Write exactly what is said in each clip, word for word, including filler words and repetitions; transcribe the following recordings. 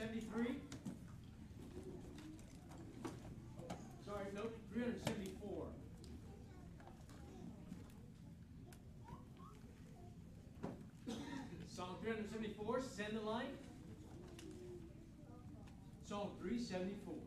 seventy-three. Sorry, no, three hundred seventy-four. Song three hundred seventy-four, Send the Light. Song three seventy-four.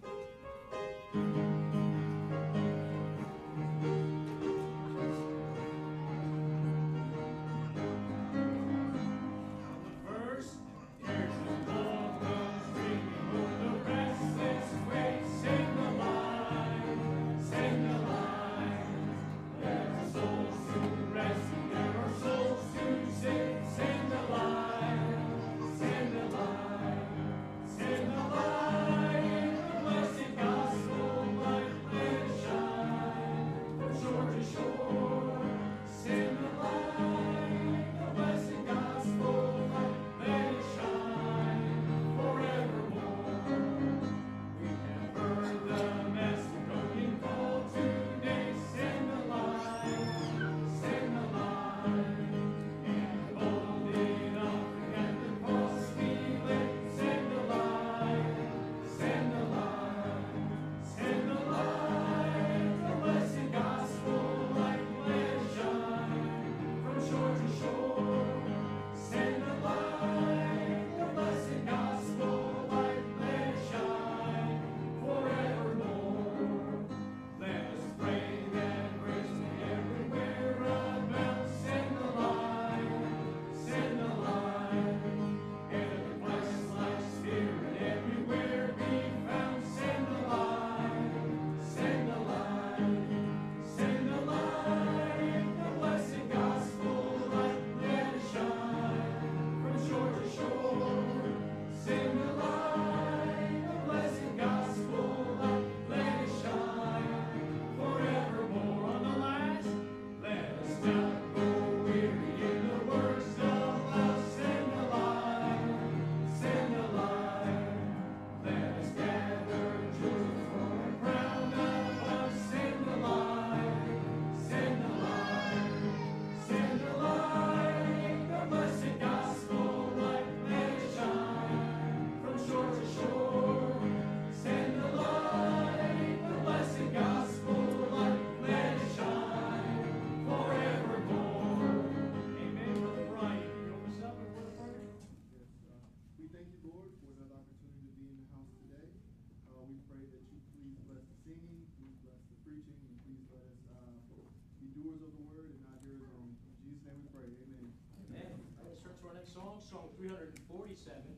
Song, Song three hundred forty-seven.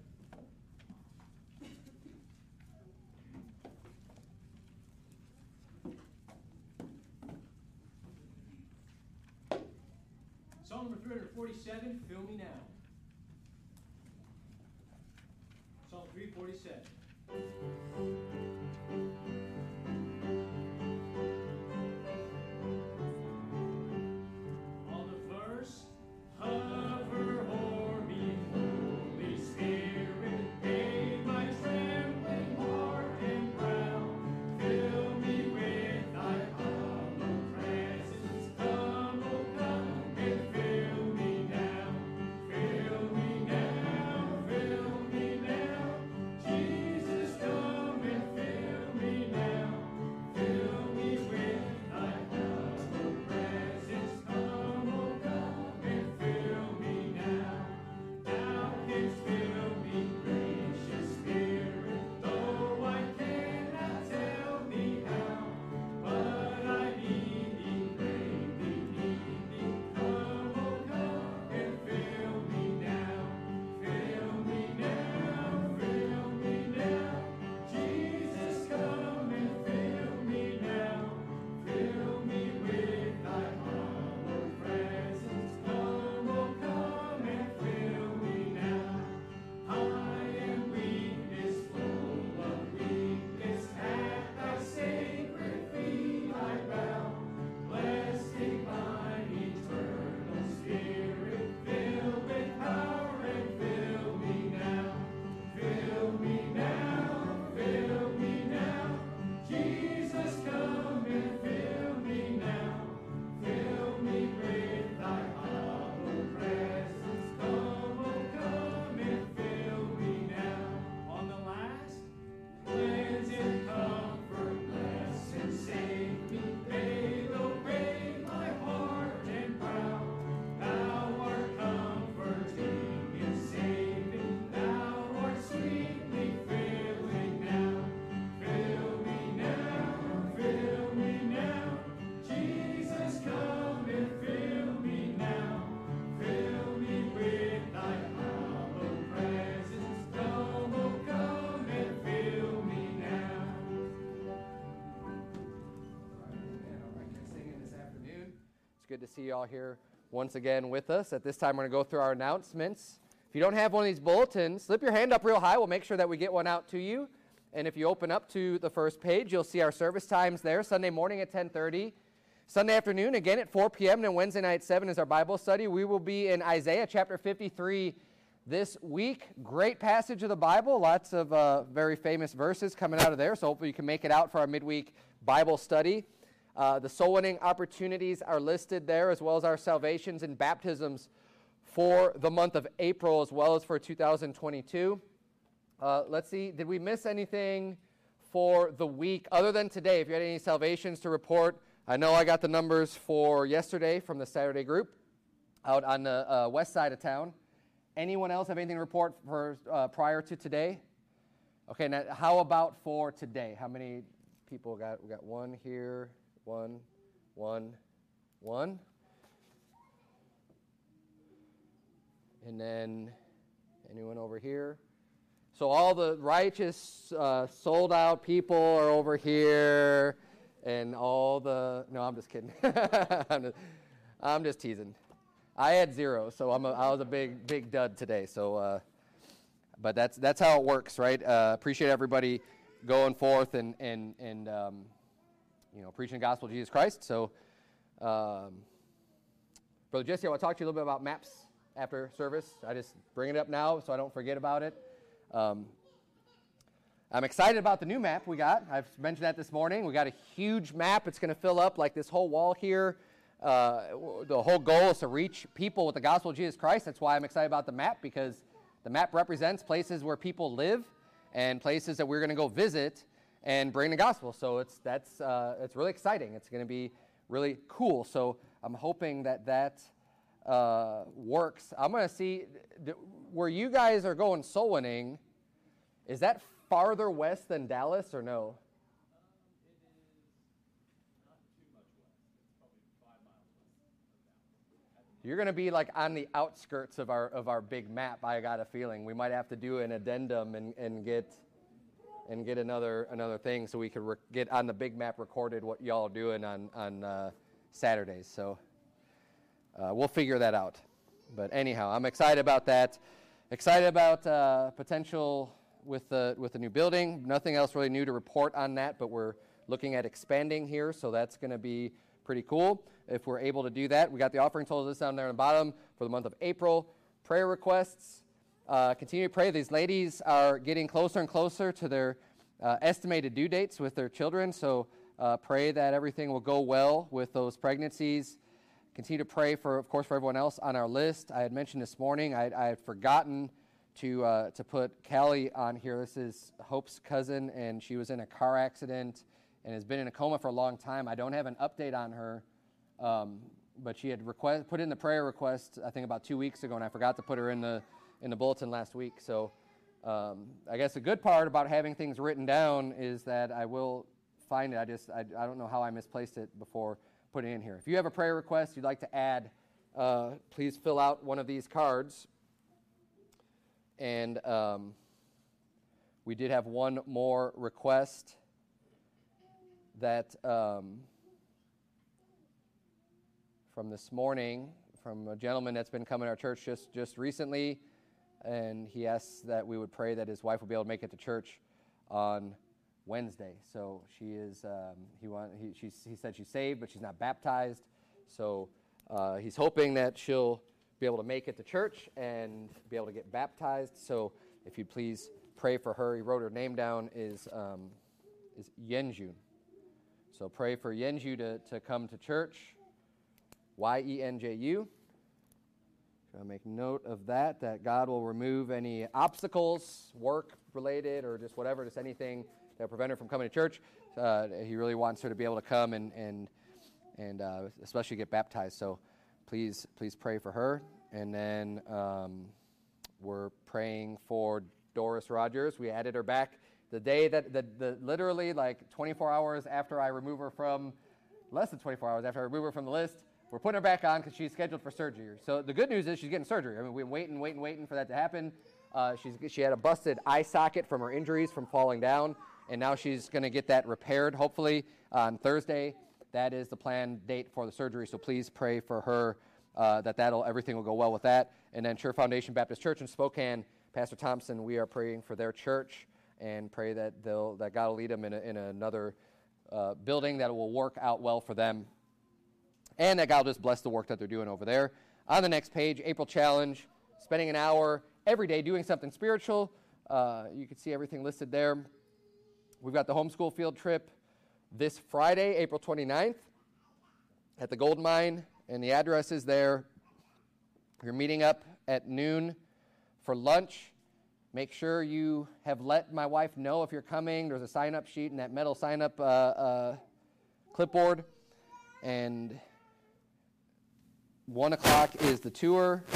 Song number three hundred forty-seven, Fill Me Now. Song three forty-seven. On the verse, hover o'er me, Holy Spirit, aid my trembling heart and brow. Fill me with thy hallowed presence. Come, oh come, and fill me now. Fill me now, fill me now. Jesus. good to see you all here once again with us. At this time, we're going to go through our announcements. If you don't have one of these bulletins, slip your hand up real high. We'll make sure that we get one out to you. And if you open up to the first page, you'll see our service times there. Sunday morning at ten thirty. Sunday afternoon, again at four p.m. And then Wednesday night at seven is our Bible study. We will be in Isaiah chapter fifty-three this week. Great passage of the Bible. Lots of uh, very famous verses coming out of there. So hopefully you can make it out for our midweek Bible study. Uh, the soul winning opportunities are listed there, as well as our salvations and baptisms for the month of April, as well as for two thousand twenty-two. Uh, let's see, did we miss anything for the week other than today? If you had any salvations to report, I know I got the numbers for yesterday from the Saturday group out on the uh, west side of town. Anyone else have anything to report for uh, prior to today? Okay, now how about for today? How many people got? We got one here. One, one, one. And then anyone over here? So all the righteous, uh, sold out people are over here. And all the, no, I'm just kidding. I'm, just, I'm just teasing. I had zero, so I'm a, I was a big, big dud today. So, uh, but that's that's how it works, right? Uh, appreciate everybody going forth and, and, and um, you know, preaching the gospel of Jesus Christ. So, um, Brother Jesse, I want to talk to you a little bit about maps after service. I just bring it up now so I don't forget about it. Um, I'm excited about the new map we got. I've mentioned that this morning. We got a huge map. It's going to fill up like this whole wall here. Uh, the whole goal is to reach people with the gospel of Jesus Christ. That's why I'm excited about the map, because the map represents places where people live and places that we're going to go visit and bring the gospel. So it's that's uh, it's really exciting. It's going to be really cool. So I'm hoping that that uh, works. I'm going to see th- where you guys are going soul winning. Is that farther west than Dallas or no? You're going to be like on the outskirts of our of our big map. I got a feeling we might have to do an addendum and, and get. and get another another thing so we could re- get on the big map recorded what y'all are doing on, on uh, Saturdays. So uh, we'll figure that out. But anyhow, I'm excited about that. Excited about uh, potential with the, with the new building. Nothing else really new to report on that, but we're looking at expanding here, so that's going to be pretty cool if we're able to do that. We got the offering totals down there on the bottom for the month of April. Prayer requests. Uh, continue to pray. These ladies are getting closer and closer to their uh, estimated due dates with their children, so uh, pray that everything will go well with those pregnancies. Continue to pray, for, of course, for everyone else on our list. I had mentioned this morning, I, I had forgotten to uh, to put Callie on here. This is Hope's cousin, and she was in a car accident and has been in a coma for a long time. I don't have an update on her, um, but she had request, put in the prayer request, I think about two weeks ago, and I forgot to put her in the in the bulletin last week. So um, I guess the good part about having things written down is that I will find it. I just, I, I don't know how I misplaced it before putting it in here. If you have a prayer request you'd like to add, uh, please fill out one of these cards. And um, we did have one more request that um, from this morning from a gentleman that's been coming to our church just, just recently. And he asks that we would pray that his wife will be able to make it to church on Wednesday. So she is. Um, he want. He, she's, he said she's saved, but she's not baptized. So uh, he's hoping that she'll be able to make it to church and be able to get baptized. So if you'd please pray for her. He wrote her name down. Is um, is Yenju. So pray for Yenju to to come to church. Y E N J U. I'll make note of that, that God will remove any obstacles, work-related or just whatever, just anything that prevent her from coming to church. Uh, he really wants her to be able to come and and and uh, especially get baptized. So please, please pray for her. And then um, we're praying for Doris Rogers. We added her back the day that, the, the literally like twenty-four hours after I remove her from, less than twenty-four hours after I remove her from the list. We're putting her back on because she's scheduled for surgery. So the good news is she's getting surgery. I mean, we've been waiting, waiting, waiting for that to happen. Uh, she's she had a busted eye socket from her injuries from falling down, and now she's going to get that repaired, hopefully, on Thursday. that is the planned date for the surgery. So please pray for her uh, that that'll everything will go well with that. And then Sure Foundation Baptist Church in Spokane, Pastor Thompson, we are praying for their church and pray that they'll that God will lead them in, a, in another uh, building that will work out well for them, and that God will just bless the work that they're doing over there. On the next page, April Challenge, spending an hour every day doing something spiritual. Uh, you can see everything listed there. We've got the homeschool field trip this Friday, April twenty-ninth, at the Gold Mine, and the address is there. You're meeting up at noon for lunch. Make sure you have let my wife know if you're coming. There's a sign-up sheet in that metal sign-up uh, uh, clipboard. And one o'clock is the tour.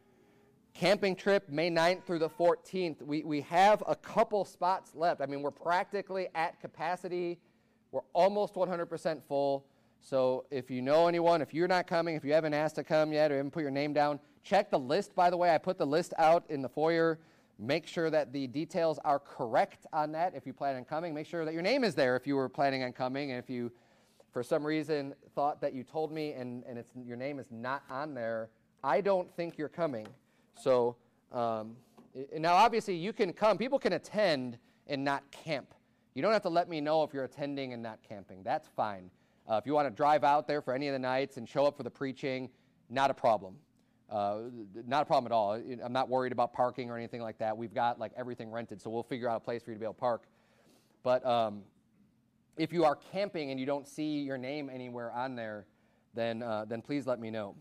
Camping trip, May ninth through the fourteenth. We, we have a couple spots left. I mean, we're practically at capacity. We're almost one hundred percent full. So if you know anyone, if you're not coming, if you haven't asked to come yet or haven't put your name down, check the list, by the way. I put the list out in the foyer. Make sure that the details are correct on that if you plan on coming. Make sure that your name is there if you were planning on coming. And if you, for some reason, thought that you told me and, and it's, your name is not on there, I don't think you're coming. So um, now, obviously, you can come. People can attend and not camp. You don't have to let me know if you're attending and not camping. That's fine. Uh, if you want to drive out there for any of the nights and show up for the preaching, not a problem. Uh, not a problem at all. I'm not worried about parking or anything like that. We've got like everything rented, so we'll figure out a place for you to be able to park. But um, if you are camping and you don't see your name anywhere on there, then uh, then please let me know.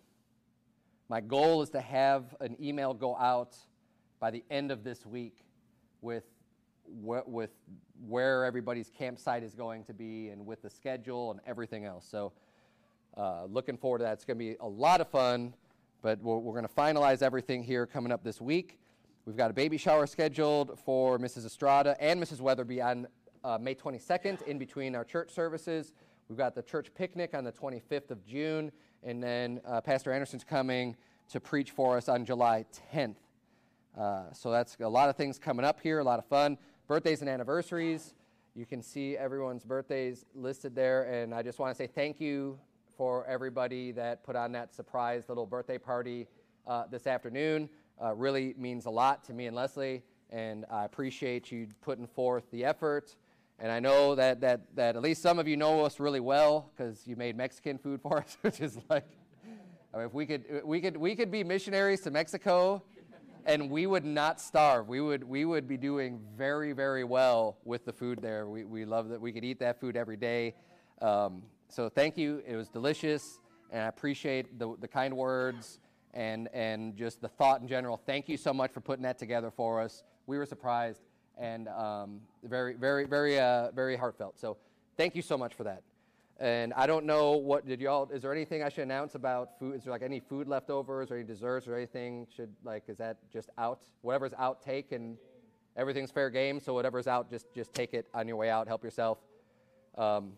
My goal is to have an email go out by the end of this week with wh- with where everybody's campsite is going to be and with the schedule and everything else. So uh, looking forward to that. It's going to be a lot of fun. But we're, we're going to finalize everything here coming up this week. We've got a baby shower scheduled for Missus Estrada and Missus Weatherby on uh, May twenty-second in between our church services. We've got the church picnic on the twenty-fifth of June, and then uh, Pastor Anderson's coming to preach for us on July tenth. Uh, so that's a lot of things coming up here, a lot of fun. Birthdays and anniversaries. You can see everyone's birthdays listed there, and I just want to say thank you for everybody that put on that surprise little birthday party uh, this afternoon. Uh, really means a lot to me and Leslie, and I appreciate you putting forth the effort. And I know that that that at least some of you know us really well because you made Mexican food for us, which is like, I mean, if we could we could we could be missionaries to Mexico, and we would not starve. We would we would be doing very very well with the food there. We we love that we could eat that food every day. Um, So thank you. It was delicious, and I appreciate the, the kind words and and just the thought in general. Thank you so much for putting that together for us. We were surprised and um, very, very, very, uh, very heartfelt. So thank you so much for that. And I don't know what did y'all. Is there anything I should announce about food? Is there like any food leftovers or any desserts or anything? Should like is that just out? Whatever's out, take, and everything's fair game. So whatever's out, just just take it on your way out. Help yourself. Um,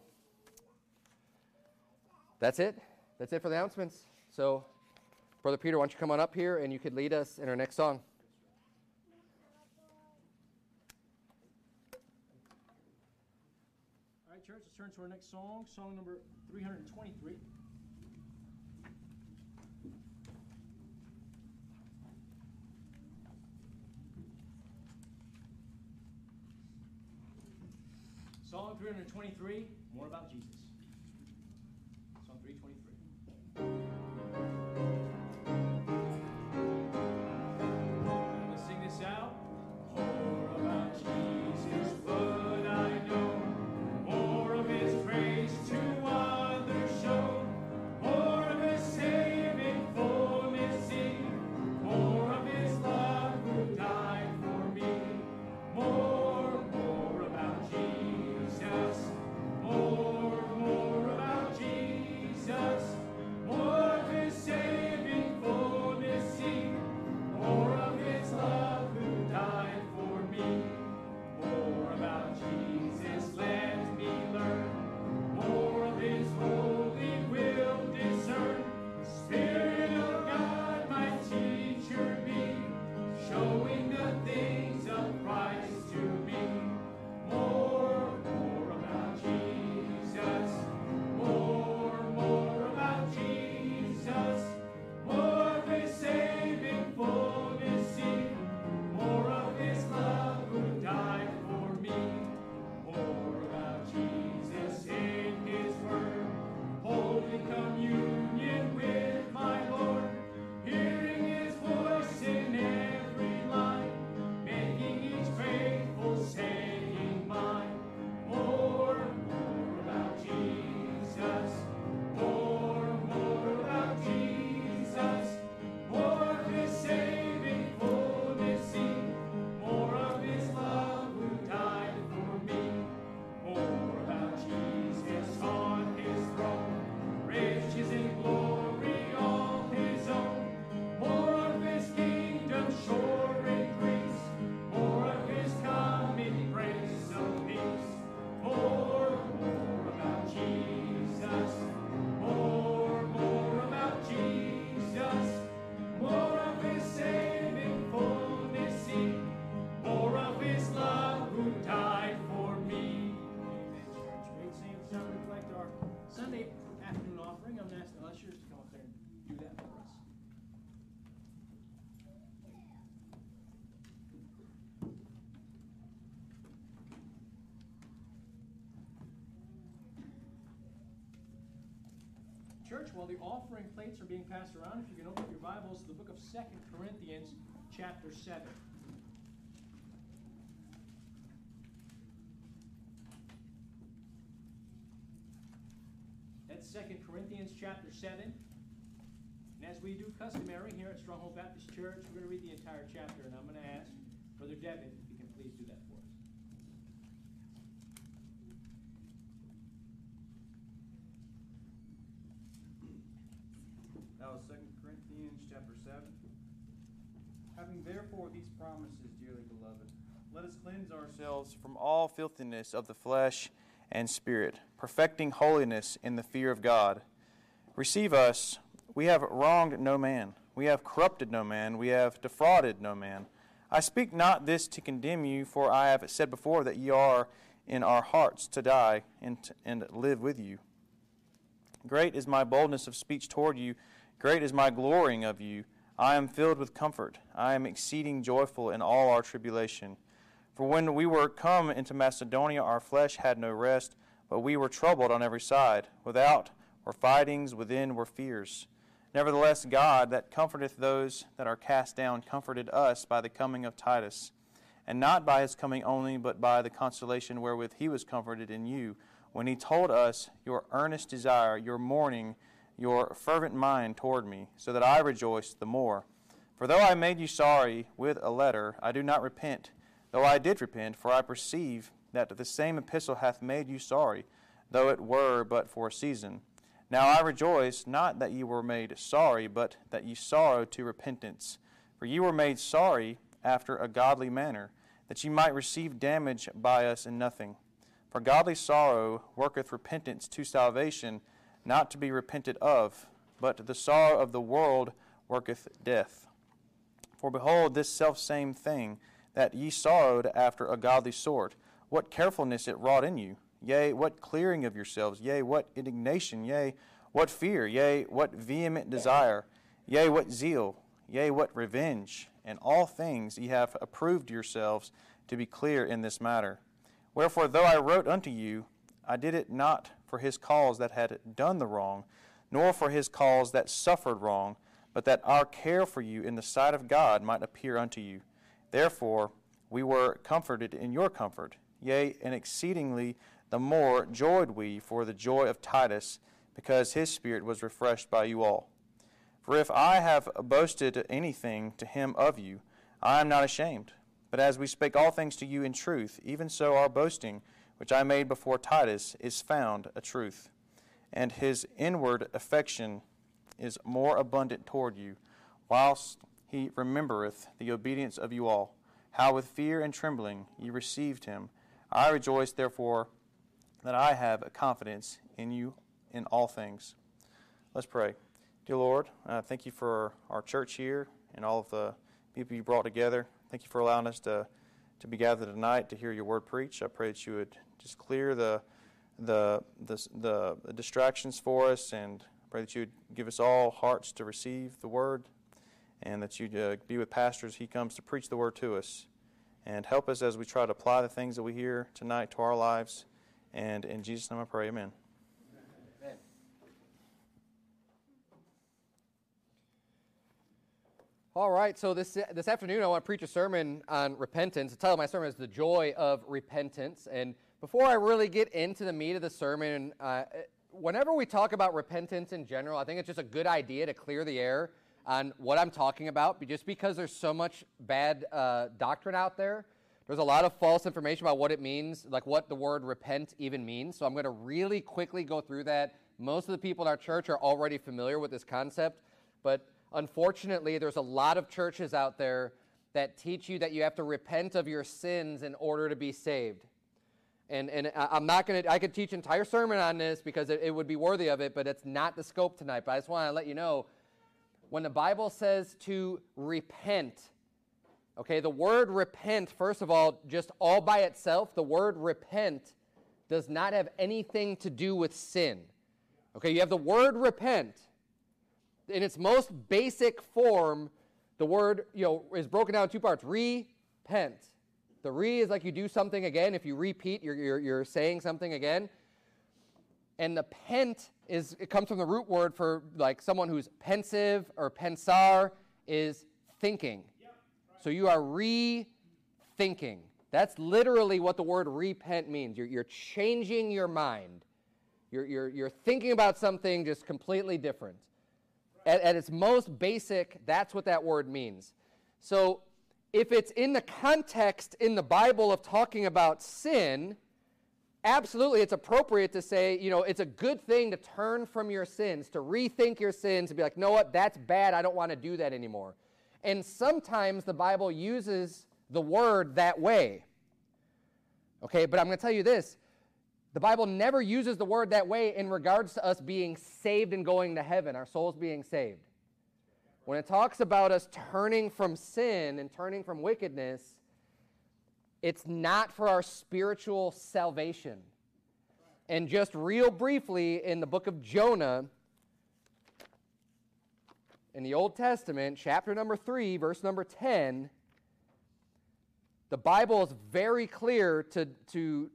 That's it. That's it for the announcements. So, Brother Peter, why don't you come on up here and you could lead us in our next song. All right, church, let's turn to our next song, song number three hundred twenty-three. Song three hundred twenty-three, More About Jesus. Song three twenty-three. Let's sing this out. More about Jesus would I know, more of his praise to others show, more of his saving fullness see, more of his love who died for me, more, more about Jesus, more, more about Jesus. ushers to come up there and do that for us. Church, while the offering plates are being passed around, if you can open up your Bibles to the book of Second Corinthians, chapter seven. That's Second Corinthians, chapter seven. And as we do customary here at Stronghold Baptist Church, we're going to read the entire chapter, and I'm going to ask Brother Devin if he can please do that for us. That was Second Corinthians chapter seven. Having therefore these promises, dearly beloved, let us cleanse ourselves from all filthiness of the flesh and spirit, perfecting holiness in the fear of God. Receive us. We have wronged no man. We have corrupted no man. We have defrauded no man. I speak not this to condemn you, for I have said before that ye are in our hearts to die and, and live with you. Great is my boldness of speech toward you. Great is my glorying of you. I am filled with comfort. I am exceeding joyful in all our tribulation. For when we were come into Macedonia, our flesh had no rest, but we were troubled on every side. Without were fightings, within were fears. Nevertheless, God, that comforteth those that are cast down, comforted us by the coming of Titus, and not by his coming only, but by the consolation wherewith he was comforted in you, when he told us your earnest desire, your mourning, your fervent mind toward me, so that I rejoiced the more. For though I made you sorry with a letter, I do not repent, though I did repent, for I perceive that the same epistle hath made you sorry, though it were but for a season. Now I rejoice, not that ye were made sorry, but that ye sorrow to repentance. For ye were made sorry after a godly manner, that ye might receive damage by us in nothing. For godly sorrow worketh repentance to salvation, not to be repented of, but the sorrow of the world worketh death. For behold, this selfsame thing, that ye sorrowed after a godly sort, what carefulness it wrought in you, yea, what clearing of yourselves, yea, what indignation, yea, what fear, yea, what vehement desire, yea, what zeal, yea, what revenge, and all things ye have approved yourselves to be clear in this matter. Wherefore, though I wrote unto you, I did it not for his cause that had done the wrong, nor for his cause that suffered wrong, but that our care for you in the sight of God might appear unto you. Therefore we were comforted in your comfort, yea, and exceedingly the more joyed we for the joy of Titus, because his spirit was refreshed by you all. For if I have boasted anything to him of you, I am not ashamed. But as we spake all things to you in truth, even so our boasting, which I made before Titus, is found a truth. And his inward affection is more abundant toward you, whilst he remembereth the obedience of you all, how with fear and trembling ye received him. I rejoice, therefore, that I have a confidence in you in all things. Let's pray. Dear Lord, uh, thank you for our church here and all of the people you brought together. Thank you for allowing us to, to be gathered tonight to hear your word preached. I pray that you would just clear the the the, the, the distractions for us, and pray that you would give us all hearts to receive the word, and that you'd uh, be with Pastor as he comes to preach the word to us. And help us as we try to apply the things that we hear tonight to our lives. And in Jesus' name I pray, amen. Amen. All right, so this this afternoon I want to preach a sermon on repentance. The title of my sermon is The Joy of Repentance. And before I really get into the meat of the sermon, uh, whenever we talk about repentance in general, I think it's just a good idea to clear the air on what I'm talking about, just because there's so much bad uh, doctrine out there. There's a lot of false information about what it means, like what the word repent even means. So I'm going to really quickly go through that. Most of the people in our church are already familiar with this concept, but unfortunately, there's a lot of churches out there that teach you that you have to repent of your sins in order to be saved. And and I'm not going to, I could teach an entire sermon on this because it, it would be worthy of it, but it's not the scope tonight. But I just want to let you know, when the Bible says to repent, okay, the word repent, first of all, just all by itself, the word repent does not have anything to do with sin. Okay, you have the word repent, In its most basic form, the word, you know, is broken down in two parts. Repent. The re is like you do something again. If you repeat, you're, you're, you're saying something again. And the pent is, it comes from the root word for like someone who's pensive or pensar is thinking. So you are rethinking. That's literally what the word repent means. You're, you're changing your mind. You're, you're, you're thinking about something just completely different. At, at its most basic, that's what that word means. So if it's in the context in the Bible of talking about sin, absolutely it's appropriate to say, you know, it's a good thing to turn from your sins, to rethink your sins, to be like, no, what, that's bad, I don't want to do that anymore. And sometimes the Bible uses the word that way. Okay, but I'm going to tell you this. The Bible never uses the word that way in regards to us being saved and going to heaven, our souls being saved. When it talks about us turning from sin and turning from wickedness, it's not for our spiritual salvation. And just real briefly, in the book of Jonah, in the Old Testament, chapter number three, verse number ten, the Bible is very clear to, to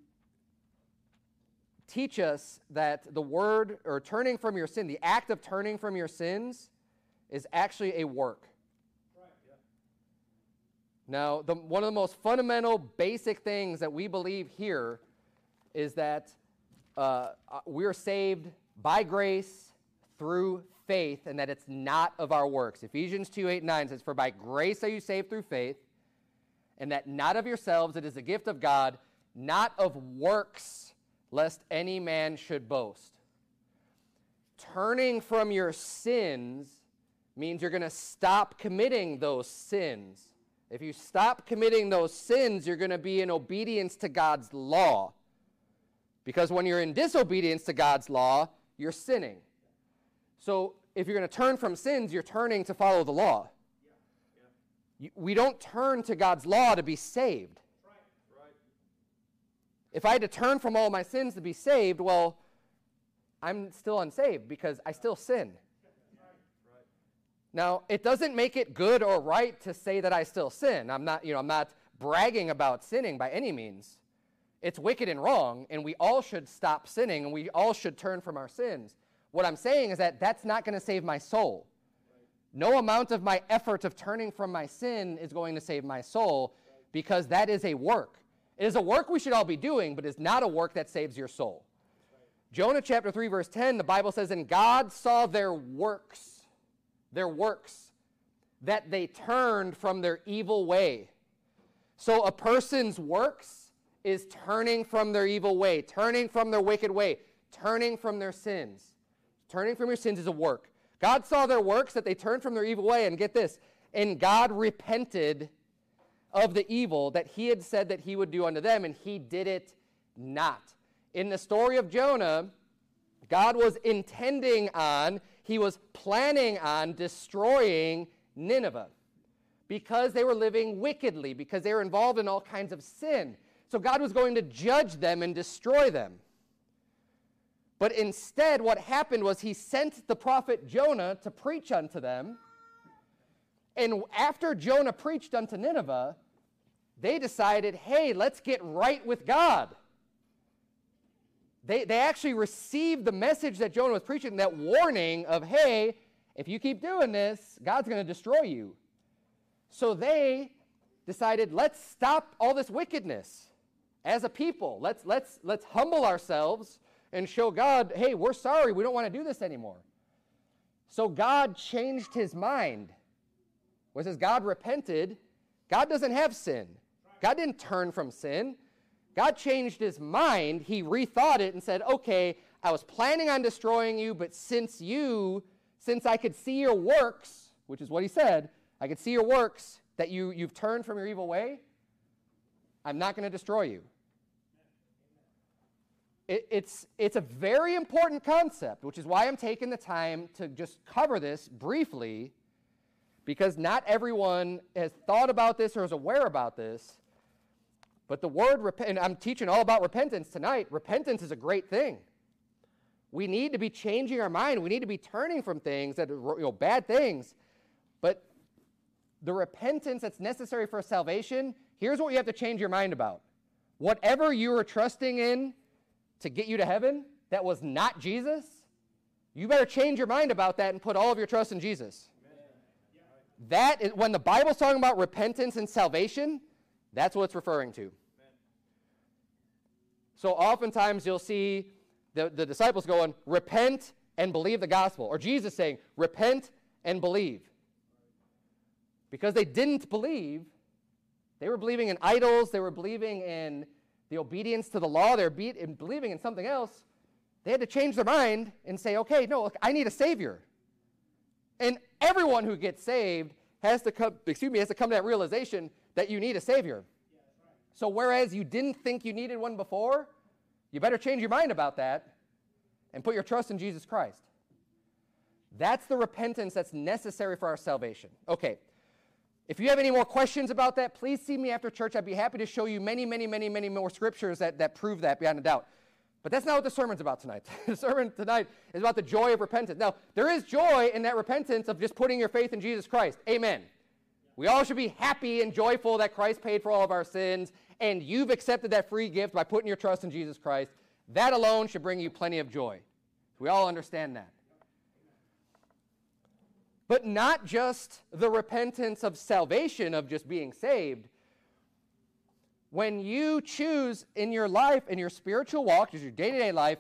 teach us that the word, or turning from your sin, the act of turning from your sins, is actually a work. Right, yeah. Now, the, one of the most fundamental, basic things that we believe here is that uh, we're saved by grace through faith, and that it's not of our works. Ephesians two, eight, nine says, "For by grace are you saved through faith, and that not of yourselves, it is a gift of God, not of works, lest any man should boast." Turning from your sins means you're going to stop committing those sins. If you stop committing those sins, you're going to be in obedience to God's law. Because when you're in disobedience to God's law, you're sinning. So if you're going to turn from sins, you're turning to follow the law. Yeah. Yeah. We don't turn to God's law to be saved. Right. Right. If I had to turn from all my sins to be saved, well, I'm still unsaved because I still sin. Now, it doesn't make it good or right to say that I still sin. I'm not, you know, I'm not bragging about sinning by any means. It's wicked and wrong, and we all should stop sinning, and we all should turn from our sins. What I'm saying is that that's not going to save my soul. No amount of my effort of turning from my sin is going to save my soul, because that is a work. It is a work we should all be doing, but it's not a work that saves your soul. Jonah chapter three, verse ten, the Bible says, "And God saw their works, their works, that they turned from their evil way." So a person's works is turning from their evil way, turning from their wicked way, turning from their sins. Turning from your sins is a work. God saw their works, that they turned from their evil way, and get this, and God repented of the evil that he had said that he would do unto them, and he did it not. In the story of Jonah, God was intending on, he was planning on destroying Nineveh because they were living wickedly, because they were involved in all kinds of sin. So God was going to judge them and destroy them. But instead, what happened was he sent the prophet Jonah to preach unto them. And after Jonah preached unto Nineveh, they decided, hey, let's get right with God. They, they actually received the message that Jonah was preaching, that warning of, hey, if you keep doing this, God's going to destroy you. So they decided, let's stop all this wickedness as a people. Let's, let's, let's humble ourselves and show God, hey, we're sorry, we don't want to do this anymore. So God changed his mind. When it says God repented, God doesn't have sin. God didn't turn from sin. God changed his mind. He rethought it and said, okay, I was planning on destroying you, but since you, since I could see your works, which is what he said, I could see your works, that you, you've turned from your evil way, I'm not going to destroy you. It, it's, it's a very important concept, which is why I'm taking the time to just cover this briefly, because not everyone has thought about this or is aware about this. But the word repent, and I'm teaching all about repentance tonight. Repentance is a great thing. We need to be changing our mind. We need to be turning from things that are, you know, bad things. But the repentance that's necessary for salvation, here's what you have to change your mind about. Whatever you were trusting in to get you to heaven that was not Jesus, you better change your mind about that and put all of your trust in Jesus. Amen. That is, when the Bible's talking about repentance and salvation, that's what it's referring to. Amen. So oftentimes you'll see the, the disciples going, repent and believe the gospel. Or Jesus saying, repent and believe. Because they didn't believe, they were believing in idols, they were believing in the obedience to the law, they were be- in believing in something else. They had to change their mind and say, okay, no, look, I need a Savior. And everyone who gets saved has to come, excuse me, has to come to that realization that you need a Savior. Yeah, that's right. So whereas you didn't think you needed one before, you better change your mind about that and put your trust in Jesus Christ. That's the repentance that's necessary for our salvation. Okay. If you have any more questions about that, please see me after church. I'd be happy to show you many, many, many, many more scriptures that, that prove that beyond a doubt. But that's not what the sermon's about tonight. The sermon tonight is about the joy of repentance. Now, there is joy in that repentance of just putting your faith in Jesus Christ. Amen. We all should be happy and joyful that Christ paid for all of our sins, and you've accepted that free gift by putting your trust in Jesus Christ. That alone should bring you plenty of joy. We all understand that. But not just the repentance of salvation, of just being saved. When you choose in your life, in your spiritual walk, just your day-to-day life,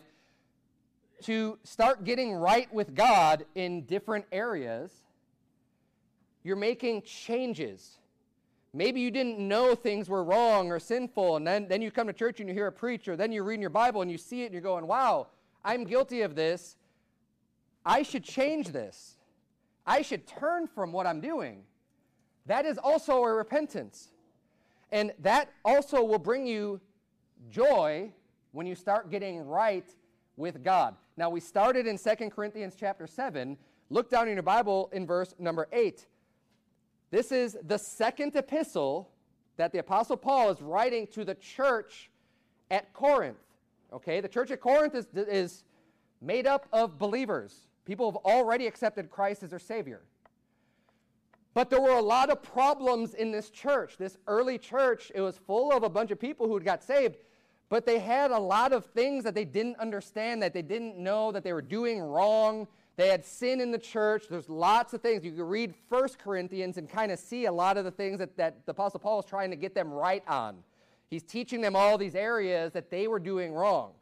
to start getting right with God in different areas, you're making changes. Maybe you didn't know things were wrong or sinful, and then, then you come to church and you hear a preacher, then you're reading your Bible and you see it and you're going, wow, I'm guilty of this. I should change this. I should turn from what I'm doing. That is also a repentance. And that also will bring you joy when you start getting right with God. Now, we started in Second Corinthians chapter seven. Look down in your Bible in verse number eight. This is the second epistle that the Apostle Paul is writing to the church at Corinth. Okay, the church at Corinth is, is made up of believers. People have already accepted Christ as their Savior. But there were a lot of problems in this church. This early church, it was full of a bunch of people who had got saved, but they had a lot of things that they didn't understand, that they didn't know, that they were doing wrong. They had sin in the church. There's lots of things. You can read First Corinthians and kind of see a lot of the things that, that the Apostle Paul is trying to get them right on. He's teaching them all these areas that they were doing wrong.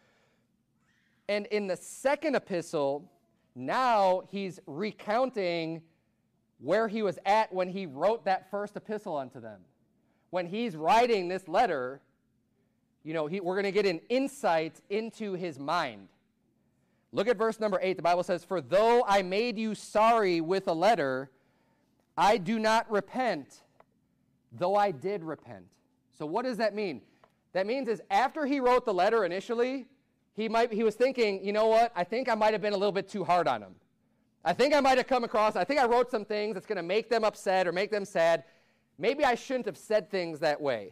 And in the second epistle, now he's recounting where he was at when he wrote that first epistle unto them. When he's writing this letter, you know, he, we're going to get an insight into his mind. Look at verse number eight. The Bible says, "For though I made you sorry with a letter, I do not repent, though I did repent." So what does that mean? That means is after he wrote the letter initially, He might. He was thinking, you know what, I think I might have been a little bit too hard on him. I think I might have come across, I think I wrote some things that's going to make them upset or make them sad. Maybe I shouldn't have said things that way.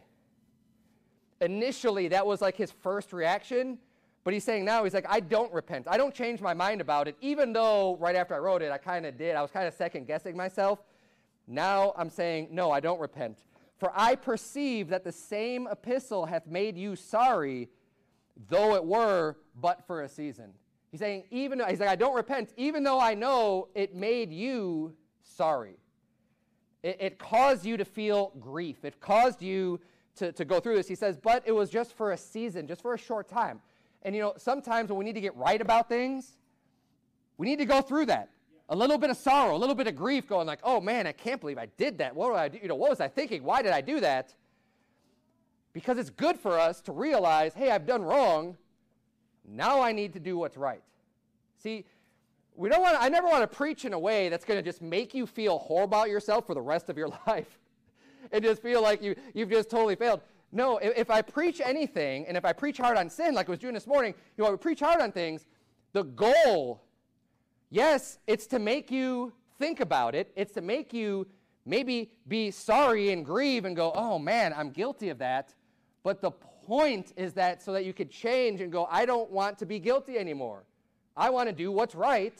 Initially, that was like his first reaction, but he's saying now, he's like, I don't repent. I don't change my mind about it, even though right after I wrote it, I kind of did. I was kind of second-guessing myself. Now I'm saying, no, I don't repent. For I perceive that the same epistle hath made you sorry, though it were but for a season. He's saying, even he's like, I don't repent, even though I know it made you sorry. It, it caused you to feel grief. It caused you to, to go through this. He says, but it was just for a season, just for a short time. And you know, sometimes when we need to get right about things, we need to go through that. A little bit of sorrow, a little bit of grief, going like, oh man, I can't believe I did that. What do I do? You know, what was I thinking? Why did I do that? Because it's good for us to realize, hey, I've done wrong. Now I need to do what's right. See, we don't want. I never want to preach in a way that's going to just make you feel horrible about yourself for the rest of your life, and just feel like you you've just totally failed. No, if, if I preach anything, and if I preach hard on sin, like I was doing this morning, you know, I would preach hard on things. The goal, yes, it's to make you think about it. It's to make you maybe be sorry and grieve and go, oh man, I'm guilty of that. But the point is that so that you could change and go, I don't want to be guilty anymore. I want to do what's right,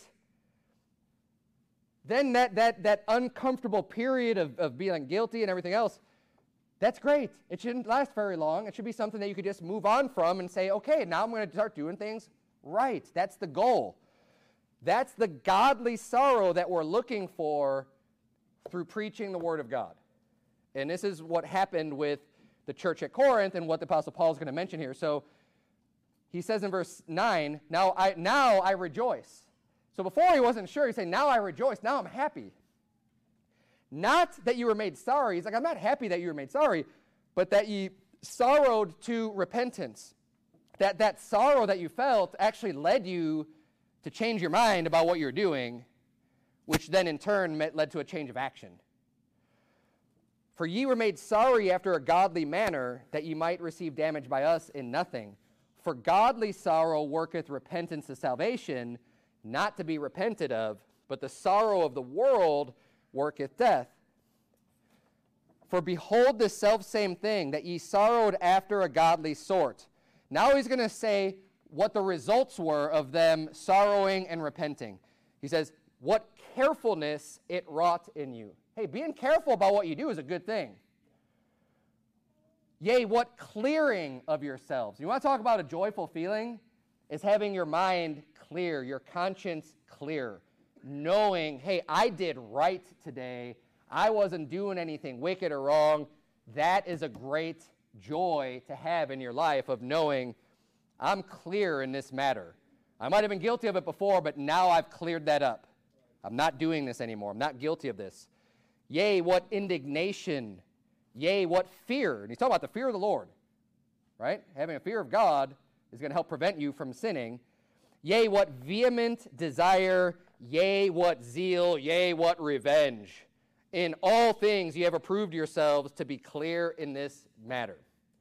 then that, that, that uncomfortable period of, of being guilty and everything else, that's great. It shouldn't last very long. It should be something that you could just move on from and say, okay, now I'm going to start doing things right. That's the goal. That's the godly sorrow that we're looking for through preaching the Word of God. And this is what happened with the church at Corinth and what the Apostle Paul is going to mention here. So he says in verse nine, now I, now I rejoice. So before he wasn't sure, he's saying, now I rejoice, now I'm happy. Not that you were made sorry. He's like, I'm not happy that you were made sorry, but that ye sorrowed to repentance. That that sorrow that you felt actually led you to change your mind about what you're doing, which then in turn met, led to a change of action. For ye were made sorry after a godly manner, that ye might receive damage by us in nothing. For godly sorrow worketh repentance to salvation, not to be repented of, but the sorrow of the world worketh death. For behold the selfsame thing, that ye sorrowed after a godly sort. Now he's going to say what the results were of them sorrowing and repenting. He says, what carefulness it wrought in you. Hey, being careful about what you do is a good thing. Yea, what clearing of yourselves. You want to talk about a joyful feeling? Is having your mind clear, your conscience clear, knowing, hey, I did right today. I wasn't doing anything wicked or wrong. That is a great joy to have in your life, of knowing I'm clear in this matter. I might have been guilty of it before, but now I've cleared that up. I'm not doing this anymore. I'm not guilty of this. Yea, what indignation. Yea, what fear. And he's talking about the fear of the Lord, right? Having a fear of God is going to help prevent you from sinning. Yea, what vehement desire. Yea, what zeal. Yea, what revenge. In all things ye have approved yourselves to be clear in this matter.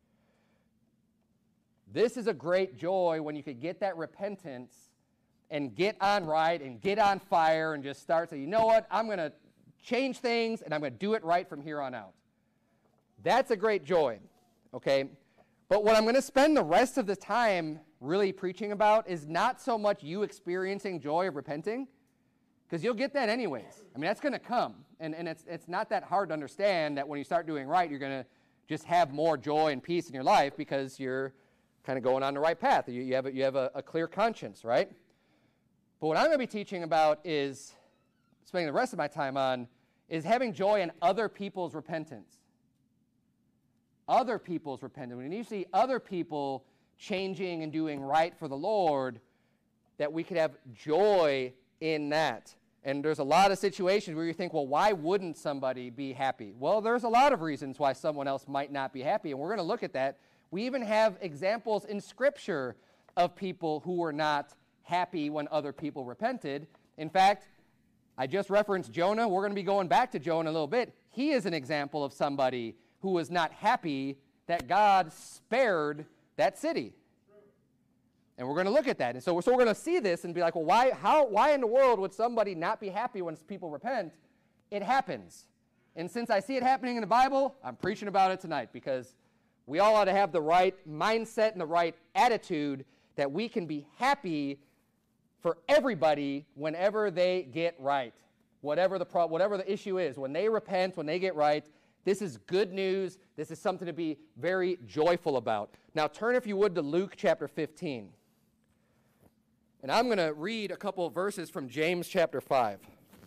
This is a great joy when you could get that repentance and get on right and get on fire and just start saying, you know what, I'm going to change things and I'm going to do it right from here on out. That's a great joy, okay? But what I'm going to spend the rest of the time really preaching about is not so much you experiencing joy of repenting, because you'll get that anyways. I mean, that's going to come. And, and it's, it's not that hard to understand that when you start doing right, you're going to just have more joy and peace in your life because you're kind of going on the right path. You, you have, a, you have a, a clear conscience, right? But what I'm going to be teaching about is, spending the rest of my time on, is having joy in other people's repentance. Other people's repentance. When you see other people changing and doing right for the Lord, that we could have joy in that. And there's a lot of situations where you think, well, why wouldn't somebody be happy? Well, there's a lot of reasons why someone else might not be happy, and we're going to look at that. We even have examples in Scripture of people who were not happy when other people repented. In fact, I just referenced Jonah. We're going to be going back to Jonah a little bit. He is an example of somebody who was not happy that God spared that city. And we're going to look at that. And so, so we're going to see this and be like, well, why, how, why in the world would somebody not be happy when people repent? It happens. And since I see it happening in the Bible, I'm preaching about it tonight, because we all ought to have the right mindset and the right attitude that we can be happy for everybody whenever they get right. Whatever the pro- whatever the issue is, when they repent, when they get right, this is good news. This is something to be very joyful about. Now turn, if you would, to Luke chapter fifteen. And I'm going to read a couple of verses from James chapter five.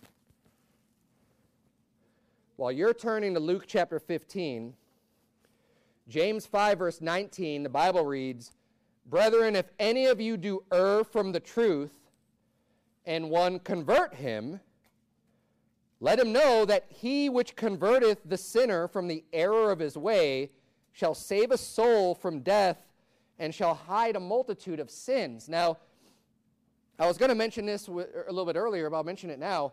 While you're turning to Luke chapter fifteen, James five verse nineteen, the Bible reads, Brethren, if any of you do err from the truth, and one convert him, let him know that he which converteth the sinner from the error of his way shall save a soul from death and shall hide a multitude of sins. Now, I was going to mention this a little bit earlier, but I'll mention it now.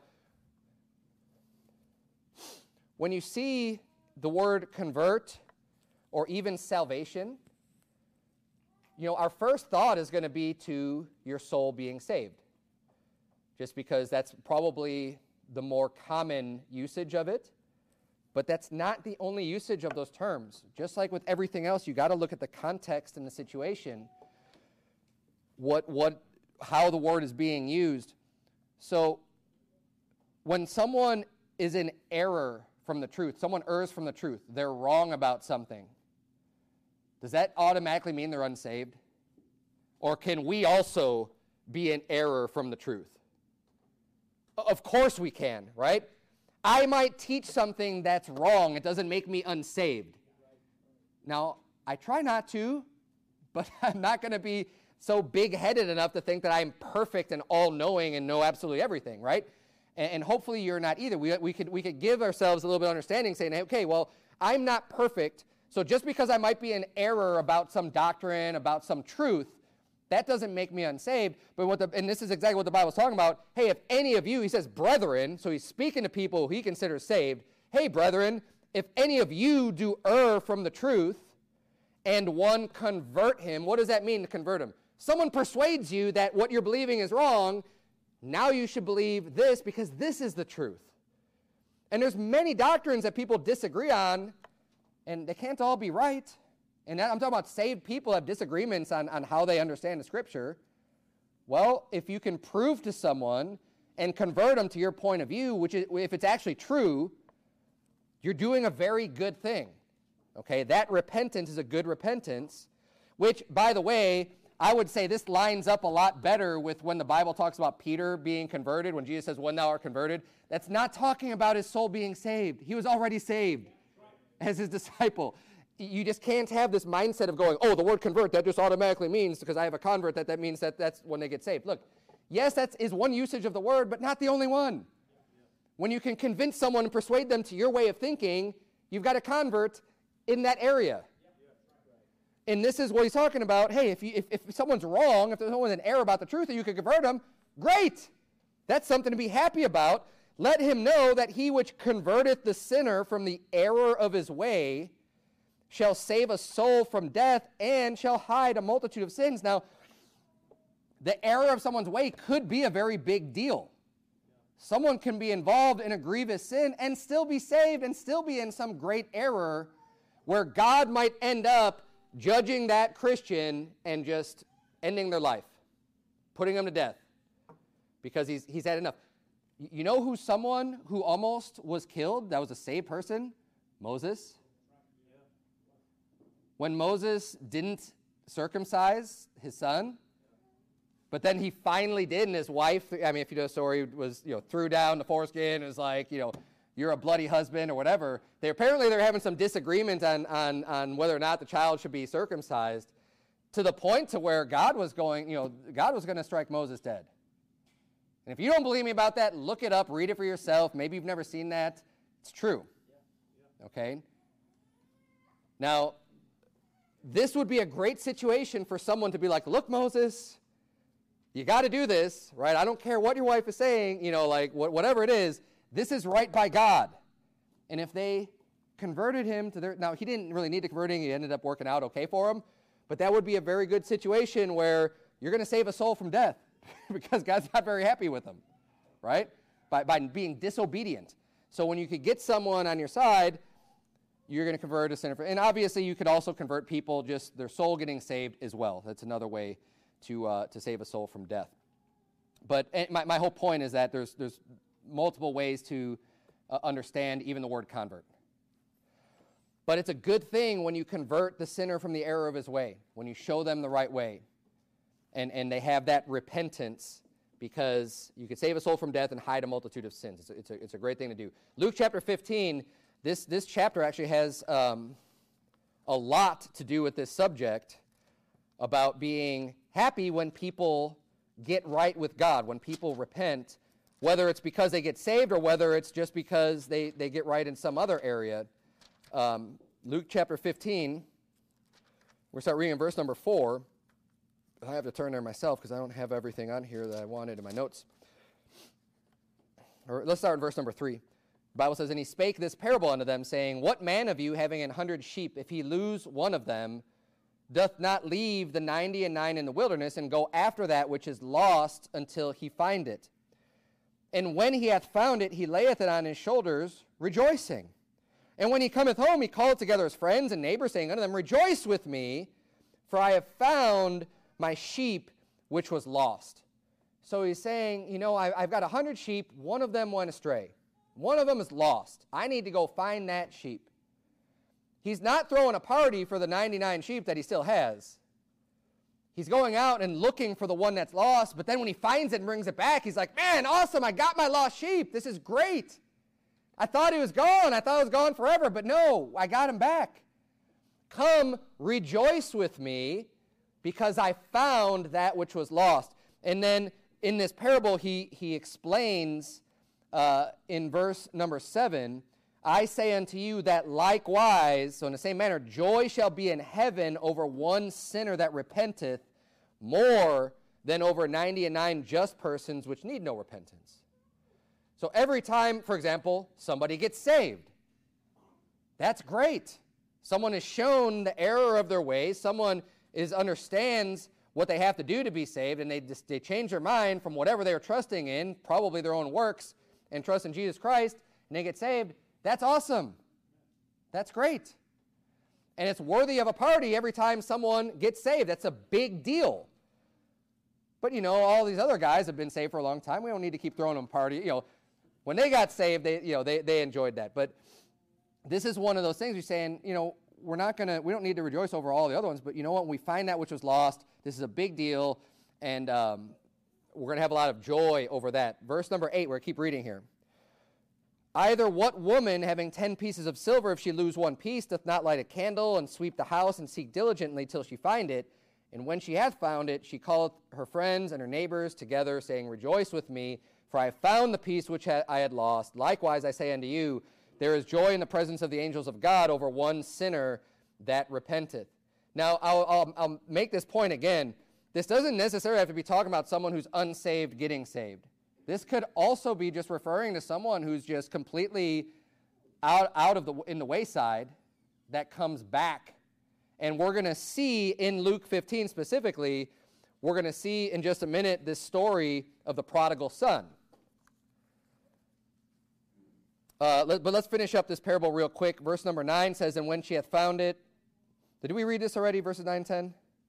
When you see the word convert or even salvation, you know, our first thought is going to be to your soul being saved, just because that's probably the more common usage of it. But that's not the only usage of those terms. Just like with everything else, you got to look at the context and the situation. What what how the word is being used. So when someone is in error from the truth, someone errs from the truth, they're wrong about something, does that automatically mean they're unsaved? Or can we also be in error from the truth? Of course we can, right? I might teach something that's wrong. It doesn't make me unsaved. Now, I try not to, but I'm not going to be so big-headed enough to think that I'm perfect and all-knowing and know absolutely everything, right? And, and hopefully you're not either. We, we, could, we could give ourselves a little bit of understanding, saying, okay, well, I'm not perfect, so just because I might be in error about some doctrine, about some truth, that doesn't make me unsaved. But what the, and this is exactly what the Bible's talking about. Hey, if any of you, he says brethren, so he's speaking to people who he considers saved. Hey, brethren, if any of you do err from the truth and one convert him, what does that mean to convert him? Someone persuades you that what you're believing is wrong. Now you should believe this because this is the truth. And there's many doctrines that people disagree on, and they can't all be right. And I'm talking about saved people have disagreements on, on how they understand the Scripture. Well, if you can prove to someone and convert them to your point of view, which is, if it's actually true, you're doing a very good thing. Okay, that repentance is a good repentance, which, by the way, I would say this lines up a lot better with when the Bible talks about Peter being converted, when Jesus says, when thou art converted. That's not talking about his soul being saved. He was already saved as his disciple. You just can't have this mindset of going, oh, the word convert, that just automatically means, because I have a convert, that that means that that's when they get saved. Look, yes, that is one usage of the word, but not the only one. When you can convince someone and persuade them to your way of thinking, you've got a convert in that area. And this is what he's talking about. Hey, if, you, if, if someone's wrong, if someone's in error about the truth and you can convert them, great. That's something to be happy about. Let him know that he which converteth the sinner from the error of his way shall save a soul from death and shall hide a multitude of sins. Now, the error of someone's way could be a very big deal. Someone can be involved in a grievous sin and still be saved and still be in some great error where God might end up judging that Christian and just ending their life, putting them to death because he's, he's had enough. You know who's someone who almost was killed that was a saved person? Moses. When Moses didn't circumcise his son, but then he finally did, and his wife, I mean, if you know the story, was, you know, threw down the foreskin and was like, you know, you're a bloody husband or whatever. They apparently they're having some disagreement on, on, on whether or not the child should be circumcised, to the point to where God was going, you know, God was going to strike Moses dead. And if you don't believe me about that, look it up, read it for yourself. Maybe you've never seen that. It's true. Okay? Now, this would be a great situation for someone to be like, look, Moses, you got to do this, right? I don't care what your wife is saying, you know, like wh- whatever it is, this is right by God. And if they converted him to their, now he didn't really need to convert him, he ended up working out okay for him, but that would be a very good situation where you're going to save a soul from death because God's not very happy with them, right? By, by being disobedient. So when you could get someone on your side, you're going to convert a sinner. And obviously, you could also convert people, just their soul getting saved as well. That's another way to uh, to save a soul from death. But my, my whole point is that there's there's multiple ways to uh, understand even the word convert. But it's a good thing when you convert the sinner from the error of his way, when you show them the right way, and, and they have that repentance, because you can save a soul from death and hide a multitude of sins. It's a, it's a, it's a great thing to do. Luke chapter fifteen, This, this chapter actually has um, a lot to do with this subject about being happy when people get right with God, when people repent, whether it's because they get saved or whether it's just because they, they get right in some other area. Um, Luke chapter fifteen, we're going to start reading verse number four. I have to turn there myself because I don't have everything on here that I wanted in my notes. Or let's start in verse number three. The Bible says, and he spake this parable unto them, saying, what man of you, having an hundred sheep, if he lose one of them, doth not leave the ninety and nine in the wilderness, and go after that which is lost until he find it? And when he hath found it, he layeth it on his shoulders, rejoicing. And when he cometh home, he calleth together his friends and neighbors, saying unto them, rejoice with me, for I have found my sheep which was lost. So he's saying, you know, I, I've got a hundred sheep. One of them went astray. One of them is lost. I need to go find that sheep. He's not throwing a party for the ninety-nine sheep that he still has. He's going out and looking for the one that's lost, but then when he finds it and brings it back, he's like, man, awesome, I got my lost sheep. This is great. I thought he was gone. I thought he was gone forever, but no, I got him back. Come, rejoice with me, because I found that which was lost. And then in this parable, he, he explains uh, in verse number seven, I say unto you that likewise, so in the same manner, joy shall be in heaven over one sinner that repenteth, more than over ninety and nine just persons which need no repentance. So every time, for example, somebody gets saved, that's great. Someone is shown the error of their ways. Someone is understands what they have to do to be saved, and they just, they change their mind from whatever they were trusting in, probably their own works, and trust in Jesus Christ, and they get saved. That's awesome. That's great. And it's worthy of a party every time someone gets saved. That's a big deal. But, you know, all these other guys have been saved for a long time. We don't need to keep throwing them a party. You know, when they got saved, they, you know, they, they enjoyed that. But this is one of those things you're saying, you know, we're not going to, we don't need to rejoice over all the other ones. But you know what? When we find that which was lost, this is a big deal. And um, we're going to have a lot of joy over that. Verse number eight, we're going to keep reading here. Either what woman, having ten pieces of silver, if she lose one piece, doth not light a candle, and sweep the house, and seek diligently till she find it? And when she hath found it, she calleth her friends and her neighbors together, saying, Rejoice with me, for I have found the piece which ha- I had lost. Likewise, I say unto you, there is joy in the presence of the angels of God over one sinner that repenteth. Now, I'll, I'll, I'll make this point again. This doesn't necessarily have to be talking about someone who's unsaved getting saved. This could also be just referring to someone who's just completely out, out of the in the wayside that comes back. And we're going to see in Luke fifteen specifically, we're going to see in just a minute this story of the prodigal son. Uh, let, but let's finish up this parable real quick. Verse number nine says, And when she hath found it, did we read this already, verses nine and ten?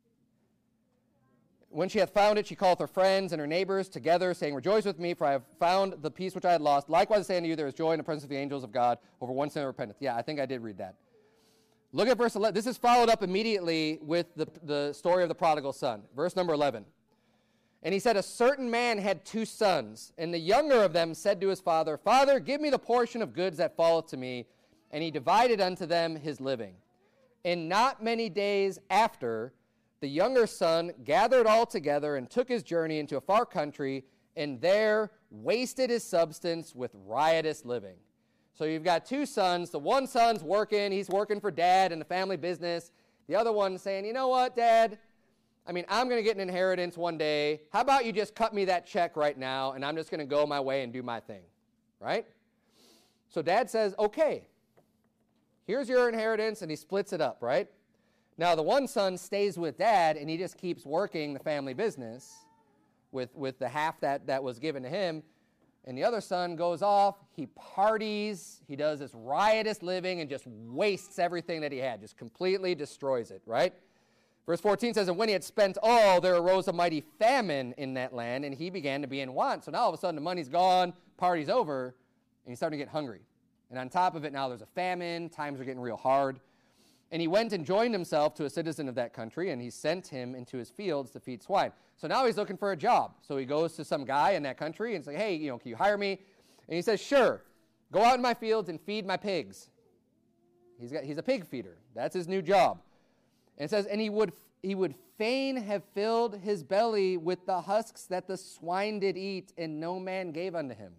When she hath found it, she calleth her friends and her neighbors together, saying, Rejoice with me, for I have found the piece which I had lost. Likewise I say unto you, there is joy in the presence of the angels of God over one sinner that repenteth. Yeah, I think I did read that. Look at verse eleven. This is followed up immediately with the, the story of the prodigal son. Verse number eleven. And he said, A certain man had two sons, and the younger of them said to his father, Father, give me the portion of goods that falleth to me. And he divided unto them his living. And not many days after, the younger son gathered all together and took his journey into a far country, and there wasted his substance with riotous living. So you've got two sons. The one son's working. He's working for dad in the family business. The other one's saying, you know what, Dad? I mean, I'm going to get an inheritance one day. How about you just cut me that check right now, and I'm just going to go my way and do my thing, right? So Dad says, okay, here's your inheritance, and he splits it up, right? Now, the one son stays with Dad, and he just keeps working the family business with, with the half that, that was given to him. And the other son goes off, he parties, he does this riotous living and just wastes everything that he had, just completely destroys it, right? Verse fourteen says, And when he had spent all, there arose a mighty famine in that land, and he began to be in want. So now all of a sudden the money's gone, party's over, and he's starting to get hungry. And on top of it, now there's a famine, times are getting real hard. And he went and joined himself to a citizen of that country, and he sent him into his fields to feed swine. So now he's looking for a job. So he goes to some guy in that country and says, hey, you know, can you hire me? And he says, sure, go out in my fields and feed my pigs. He's got, he's a pig feeder. That's his new job. And it says, and he would, he would fain have filled his belly with the husks that the swine did eat, and no man gave unto him.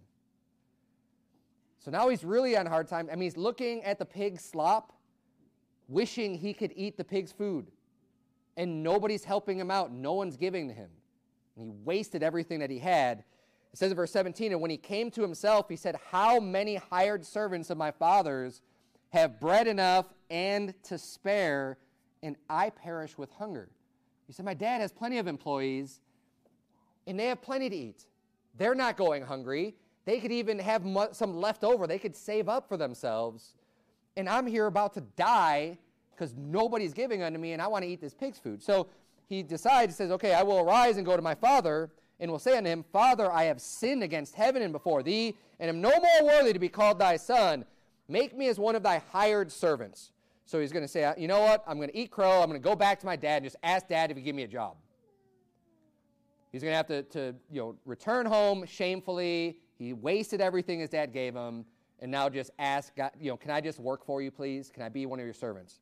So now he's really on hard time. I mean, he's looking at the pig slop, wishing he could eat the pig's food. And nobody's helping him out. No one's giving to him. And he wasted everything that he had. It says in verse seventeen, And when he came to himself, he said, How many hired servants of my father's have bread enough and to spare, and I perish with hunger? He said, my dad has plenty of employees, and they have plenty to eat. They're not going hungry. They could even have mu- some left over. They could save up for themselves. And I'm here about to die because nobody's giving unto me, and I want to eat this pig's food. So he decides, says, okay, I will arise and go to my father, and will say unto him, Father, I have sinned against heaven and before thee, and am no more worthy to be called thy son. Make me as one of thy hired servants. So he's going to say, you know what? I'm going to eat crow. I'm going to go back to my dad and just ask dad if he give me a job. He's going to have to, to you know, return home shamefully. He wasted everything his dad gave him, and now just ask, God, you know, can I just work for you, please? Can I be one of your servants?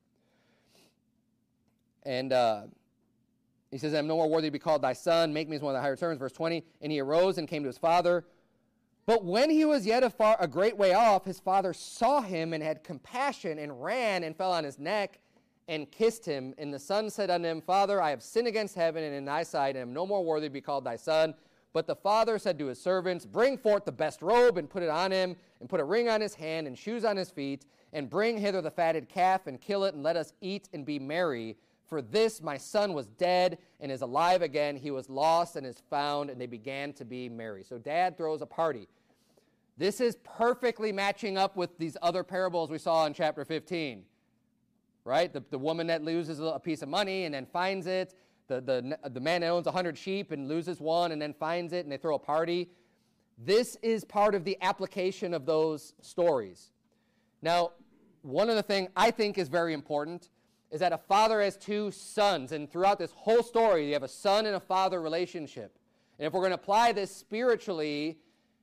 And uh, he says, I'm no more worthy to be called thy son. Make me as one of thy hired servants. Verse twenty, and he arose and came to his father. But when he was yet a, far, a great way off, his father saw him and had compassion and ran and fell on his neck and kissed him. And the son said unto him, Father, I have sinned against heaven and in thy sight, and am no more worthy to be called thy son. But the father said to his servants, Bring forth the best robe and put it on him, and put a ring on his hand and shoes on his feet, and bring hither the fatted calf and kill it, and let us eat and be merry. For this my son was dead and is alive again. He was lost and is found, and they began to be merry. So dad throws a party. This is perfectly matching up with these other parables we saw in chapter fifteen, right? The, the woman that loses a piece of money and then finds it. The, the, the man that owns a hundred sheep and loses one and then finds it, and they throw a party. This is part of the application of those stories. Now, one of the things I think is very important is that a father has two sons, and throughout this whole story, you have a son and a father relationship. And if we're going to apply this spiritually,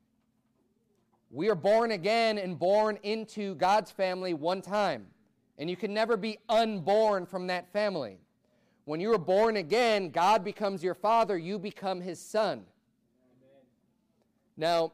we are born again and born into God's family one time. And you can never be unborn from that family. When you are born again, God becomes your father, you become his son. Amen. Now,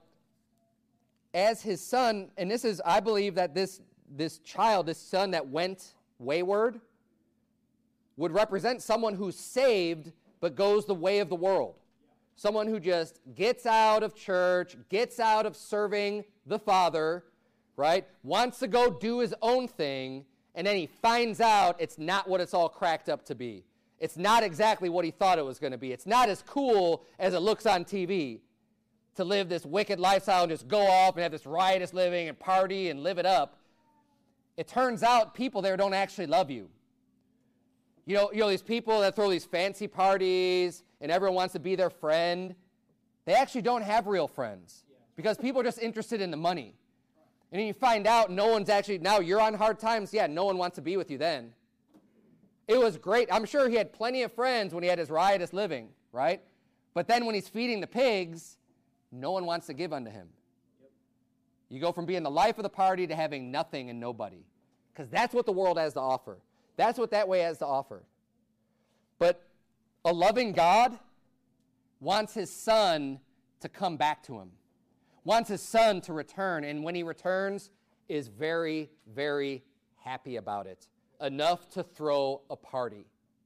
as his son, and this is, I believe that this, this child, this son that went wayward, would represent someone who's saved but goes the way of the world. Someone who just gets out of church, gets out of serving the Father, right? Wants to go do his own thing, and then he finds out it's not what it's all cracked up to be. It's not exactly what he thought it was going to be. It's not as cool as it looks on T V to live this wicked lifestyle and just go off and have this riotous living and party and live it up. It turns out people there don't actually love you. You know, you know these people that throw these fancy parties and everyone wants to be their friend, they actually don't have real friends because people are just interested in the money. And then you find out no one's actually, now you're on hard times, yeah, no one wants to be with you then. It was great. I'm sure he had plenty of friends when he had his riotous living, right? But then when he's feeding the pigs, no one wants to give unto him. You go from being the life of the party to having nothing and nobody, because that's what the world has to offer. That's what that way has to offer. But a loving God wants his son to come back to him, wants his son to return, and when he returns, is very, very happy about it, enough to throw a party.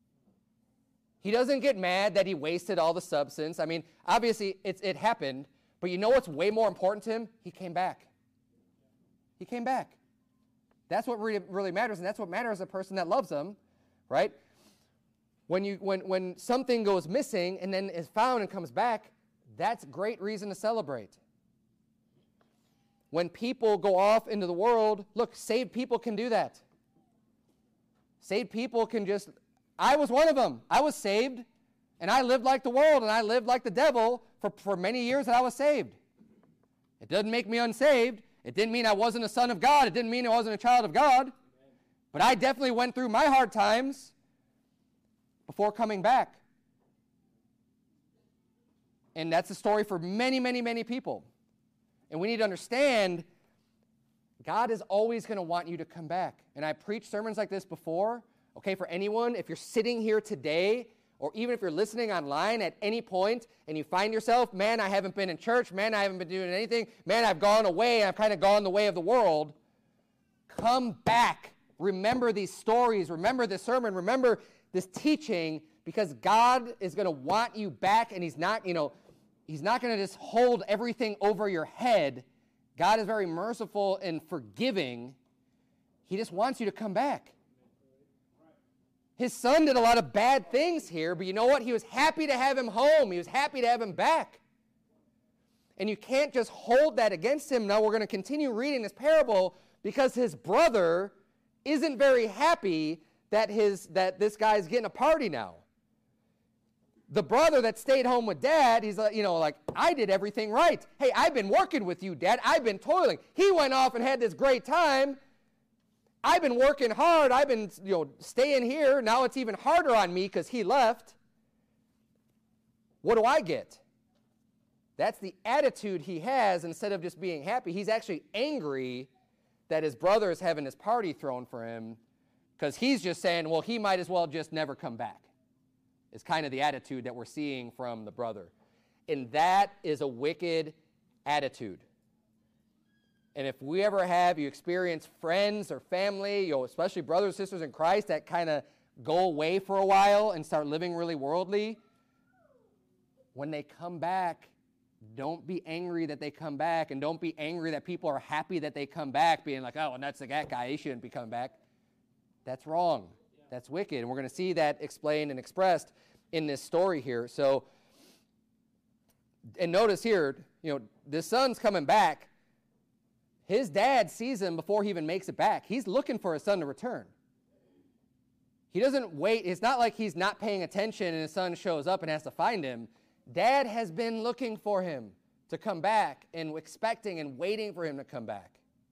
He doesn't get mad that he wasted all the substance. I mean, obviously, it's, it happened, but you know what's way more important to him? He came back. He came back. That's what really, really matters, and that's what matters a person that loves him, right? When, you, when, when something goes missing and then is found and comes back, that's great reason to celebrate. When people go off into the world, look, saved people can do that. Saved people can just, I was one of them. I was saved, and I lived like the world, and I lived like the devil for, for many years that I was saved. It doesn't make me unsaved. It didn't mean I wasn't a son of God. It didn't mean I wasn't a child of God. But I definitely went through my hard times before coming back. And that's the story for many, many, many people. And we need to understand God is always going to want you to come back. And I preached sermons like this before. Okay, for anyone, if you're sitting here today, or even if you're listening online at any point, and you find yourself, man, I haven't been in church, man, I haven't been doing anything, man, I've gone away, I've kind of gone the way of the world, come back. Remember these stories, remember this sermon, remember this teaching, because God is going to want you back, and he's not, you know, he's not going to just hold everything over your head. God is very merciful and forgiving. He just wants you to come back. His son did a lot of bad things here, but you know what? He was happy to have him home. He was happy to have him back. And you can't just hold that against him. Now we're going to continue reading this parable because his brother isn't very happy that his that this guy's getting a party now. The brother that stayed home with dad, he's like, you know, like, I did everything right. Hey, I've been working with you, Dad. I've been toiling. He went off and had this great time. I've been working hard. I've been, you know, staying here. Now it's even harder on me because he left. What do I get? That's the attitude he has. Instead of just being happy, he's actually angry that his brother is having his party thrown for him because he's just saying, well, he might as well just never come back. Is kind of the attitude that we're seeing from the brother. And that is a wicked attitude. And if we ever have, you experience friends or family, you know, especially brothers and sisters in Christ that kind of go away for a while and start living really worldly, when they come back, don't be angry that they come back, and don't be angry that people are happy that they come back, being like, oh, and that's the that guy, he shouldn't be coming back. That's wrong. That's wicked. And we're going to see that explained and expressed in this story here. So, and notice here, you know, the son's coming back. His dad sees him before he even makes it back. He's looking for his son to return. He doesn't wait. It's not like he's not paying attention and his son shows up and has to find him. Dad has been looking for him to come back and expecting and waiting for him to come back.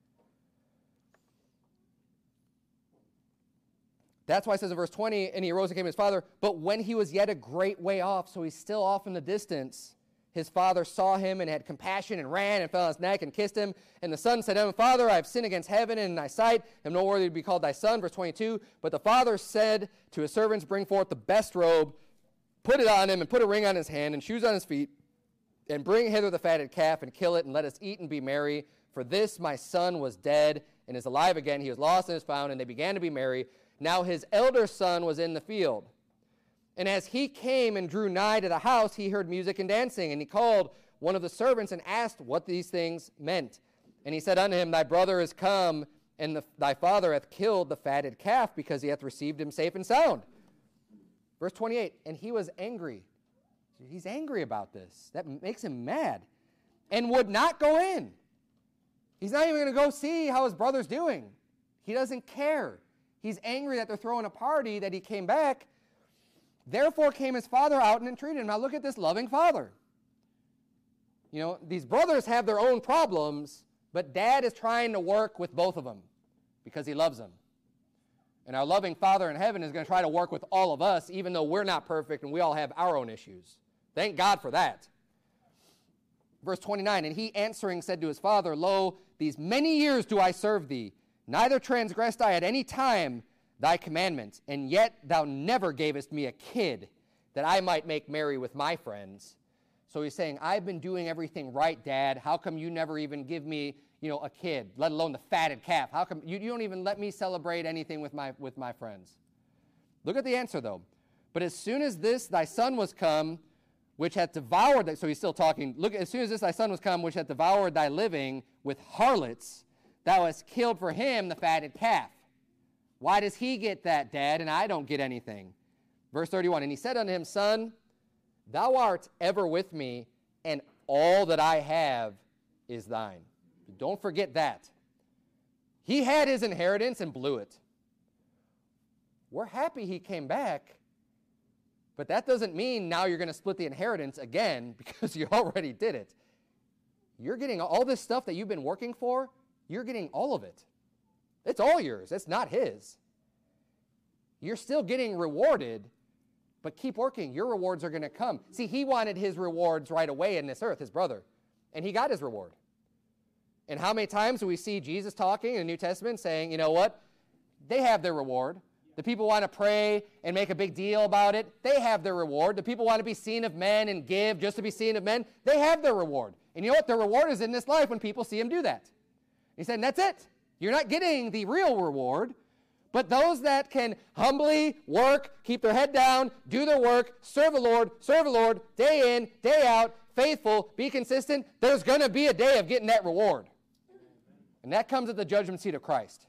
That's why it says in verse twenty, and he arose and came to his father, but when he was yet a great way off, so he's still off in the distance, his father saw him and had compassion and ran and fell on his neck and kissed him. And the son said to him, Father, I have sinned against heaven and in thy sight, am no worthy to be called thy son. Verse twenty-two, but the father said to his servants, bring forth the best robe, put it on him, and put a ring on his hand and shoes on his feet, and bring hither the fatted calf and kill it, and let us eat and be merry. For this my son was dead and is alive again. He was lost and is found, and they began to be merry. Now his elder son was in the field. And as he came and drew nigh to the house, he heard music and dancing. And he called one of the servants and asked what these things meant. And he said unto him, Thy brother is come, and the, thy father hath killed the fatted calf, because he hath received him safe and sound. Verse twenty-eight, and he was angry. He's angry about this. That makes him mad. And would not go in. He's not even going to go see how his brother's doing. He doesn't care. He's angry that they're throwing a party, that he came back. Therefore came his father out and entreated him. Now look at this loving father. You know, these brothers have their own problems, but dad is trying to work with both of them because he loves them. And our loving Father in heaven is going to try to work with all of us, even though we're not perfect and we all have our own issues. Thank God for that. Verse twenty-nine, and he answering said to his father, Lo, these many years do I serve thee, neither transgressed I at any time thy commandments, and yet thou never gavest me a kid, that I might make merry with my friends. So he's saying, I've been doing everything right, Dad. How come you never even give me, you know, a kid, let alone the fatted calf? How come you, you don't even let me celebrate anything with my with my friends? Look at the answer, though. But as soon as this thy son was come, which hath devoured thy, so he's still talking, look, as soon as this thy son was come, which hath devoured thy living with harlots, thou hast killed for him the fatted calf. Why does he get that, Dad, and I don't get anything? Verse thirty-one, and he said unto him, Son, thou art ever with me, and all that I have is thine. Don't forget that. He had his inheritance and blew it. We're happy he came back, but that doesn't mean now you're going to split the inheritance again because you already did it. You're getting all this stuff that you've been working for, you're getting all of it. It's all yours. It's not his. You're still getting rewarded, but keep working. Your rewards are going to come. See, he wanted his rewards right away in this earth, his brother, and he got his reward. And how many times do we see Jesus talking in the New Testament saying, you know what? They have their reward. The people want to pray and make a big deal about it. They have their reward. The people want to be seen of men and give just to be seen of men. They have their reward. And you know what? Their reward is in this life when people see him do that. He said, and that's it. You're not getting the real reward. But those that can humbly work, keep their head down, do their work, serve the Lord, serve the Lord, day in, day out, faithful, be consistent, there's going to be a day of getting that reward. And that comes at the judgment seat of Christ.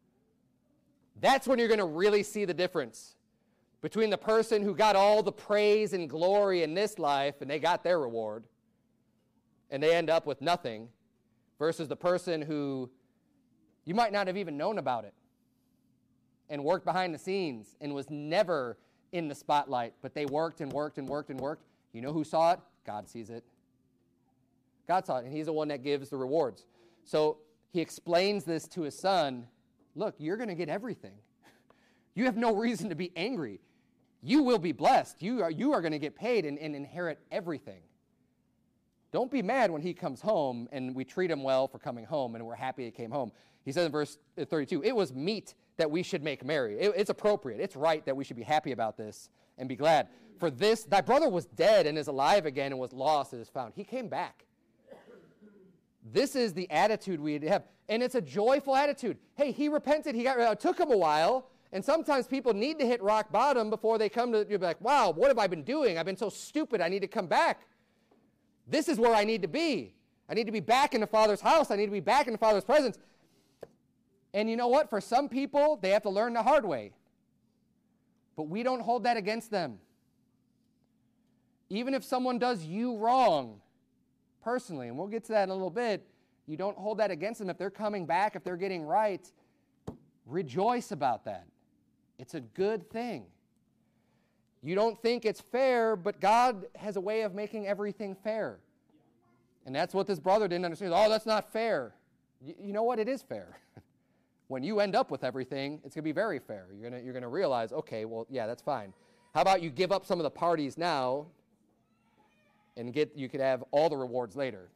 That's when you're going to really see the difference between the person who got all the praise and glory in this life and they got their reward and they end up with nothing versus the person who you might not have even known about it and worked behind the scenes and was never in the spotlight, but they worked and worked and worked and worked. You know who saw it? God sees it. God saw it, and he's the one that gives the rewards. So he explains this to his son. Look, you're going to get everything. You have no reason to be angry. You will be blessed. You are, you are going to get paid and, and inherit everything. Don't be mad when he comes home and we treat him well for coming home and we're happy he came home. He says in verse thirty-two, it was meet that we should make merry. It, it's appropriate. It's right that we should be happy about this and be glad. For this, thy brother was dead and is alive again and was lost and is found. He came back. This is the attitude we have. And it's a joyful attitude. Hey, he repented. He got, it took him a while. And sometimes people need to hit rock bottom before they come to, you'll be like, wow, what have I been doing? I've been so stupid. I need to come back. This is where I need to be. I need to be back in the Father's house. I need to be back in the Father's presence. And you know what? For some people, they have to learn the hard way. But we don't hold that against them. Even if someone does you wrong, personally, and we'll get to that in a little bit, you don't hold that against them. If they're coming back, if they're getting right, rejoice about that. It's a good thing. You don't think it's fair, but God has a way of making everything fair. And that's what this brother didn't understand. Oh, that's not fair. Y- you know what? It is fair. When you end up with everything, it's going to be very fair. You're going to, you're going to realize, okay, well, yeah, that's fine. How about you give up some of the parties now and get you could have all the rewards later.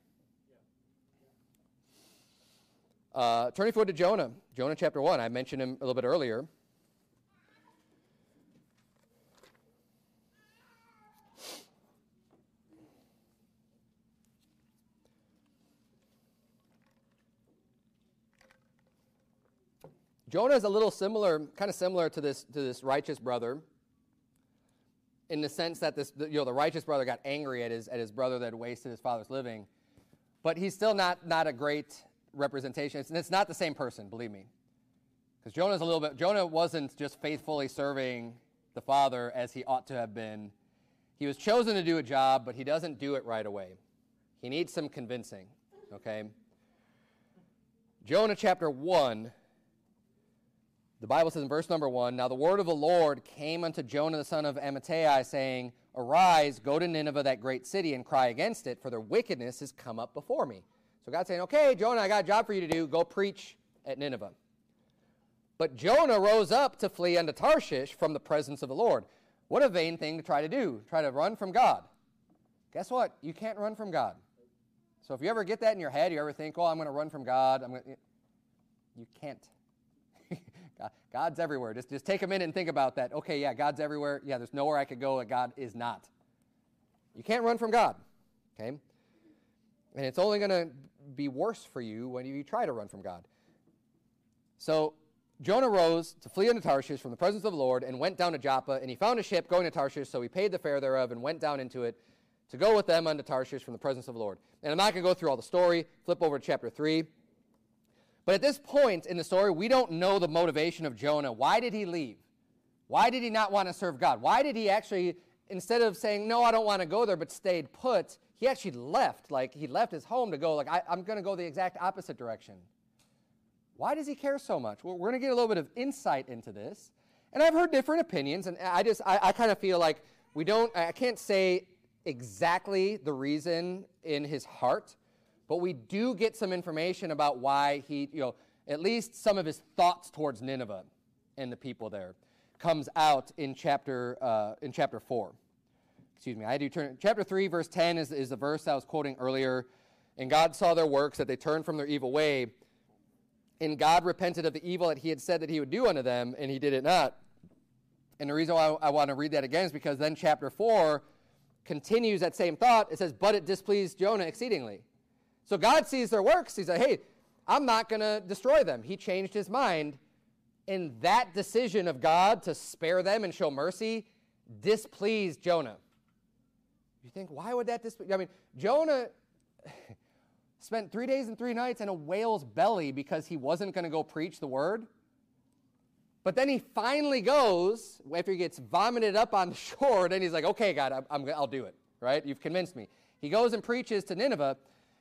Uh, turning forward to Jonah. Jonah chapter one. I mentioned him a little bit earlier. Jonah is a little similar, kind of similar to this to this righteous brother, in the sense that this, you know, the righteous brother got angry at his at his brother that had wasted his father's living, but he's still not not a great representation. It's, it's not the same person, believe me, because Jonah's a little bit. Jonah wasn't just faithfully serving the father as he ought to have been. He was chosen to do a job, but he doesn't do it right away. He needs some convincing. Okay. Jonah chapter one. The Bible says in verse number one, now the word of the Lord came unto Jonah the son of Amittai, saying, arise, go to Nineveh, that great city, and cry against it, for their wickedness has come up before me. So God's saying, okay, Jonah, I got a job for you to do. Go preach at Nineveh. But Jonah rose up to flee unto Tarshish from the presence of the Lord. What a vain thing to try to do, try to run from God. Guess what? You can't run from God. So if you ever get that in your head, you ever think, oh, I'm going to run from God, I'm going to... you can't. God's everywhere. Just, just take a minute and think about that. Okay, yeah, God's everywhere. Yeah, there's nowhere I could go that God is not. You can't run from God, okay? And it's only going to be worse for you when you try to run from God. So Jonah rose to flee unto Tarshish from the presence of the Lord and went down to Joppa, and he found a ship going to Tarshish, so he paid the fare thereof and went down into it to go with them unto Tarshish from the presence of the Lord. And I'm not going to go through all the story. Flip over to chapter three. But at this point in the story, we don't know the motivation of Jonah. Why did he leave? Why did he not want to serve God? Why did he actually, instead of saying, no, I don't want to go there, but stayed put, he actually left. Like, he left his home to go, like, I, I'm going to go the exact opposite direction. Why does he care so much? Well, we're going to get a little bit of insight into this. And I've heard different opinions, and I just, I, I kind of feel like we don't, I can't say exactly the reason in his heart, but we do get some information about why he, you know, at least some of his thoughts towards Nineveh and the people there comes out in chapter uh, in chapter four. Excuse me, I do turn. Chapter three, verse ten is, is the verse I was quoting earlier. And God saw their works, that they turned from their evil way. And God repented of the evil that he had said that he would do unto them, and he did it not. And the reason why I, I want to read that again is because then chapter four continues that same thought. It says, but it displeased Jonah exceedingly. So God sees their works. He's like, hey, I'm not going to destroy them. He changed his mind. And that decision of God to spare them and show mercy displeased Jonah. You think, why would that displease? I mean, Jonah spent three days and three nights in a whale's belly because he wasn't going to go preach the word. But then he finally goes, after he gets vomited up on the shore, then he's like, okay, God, I'm, I'm, I'll do it, right? You've convinced me. He goes and preaches to Nineveh.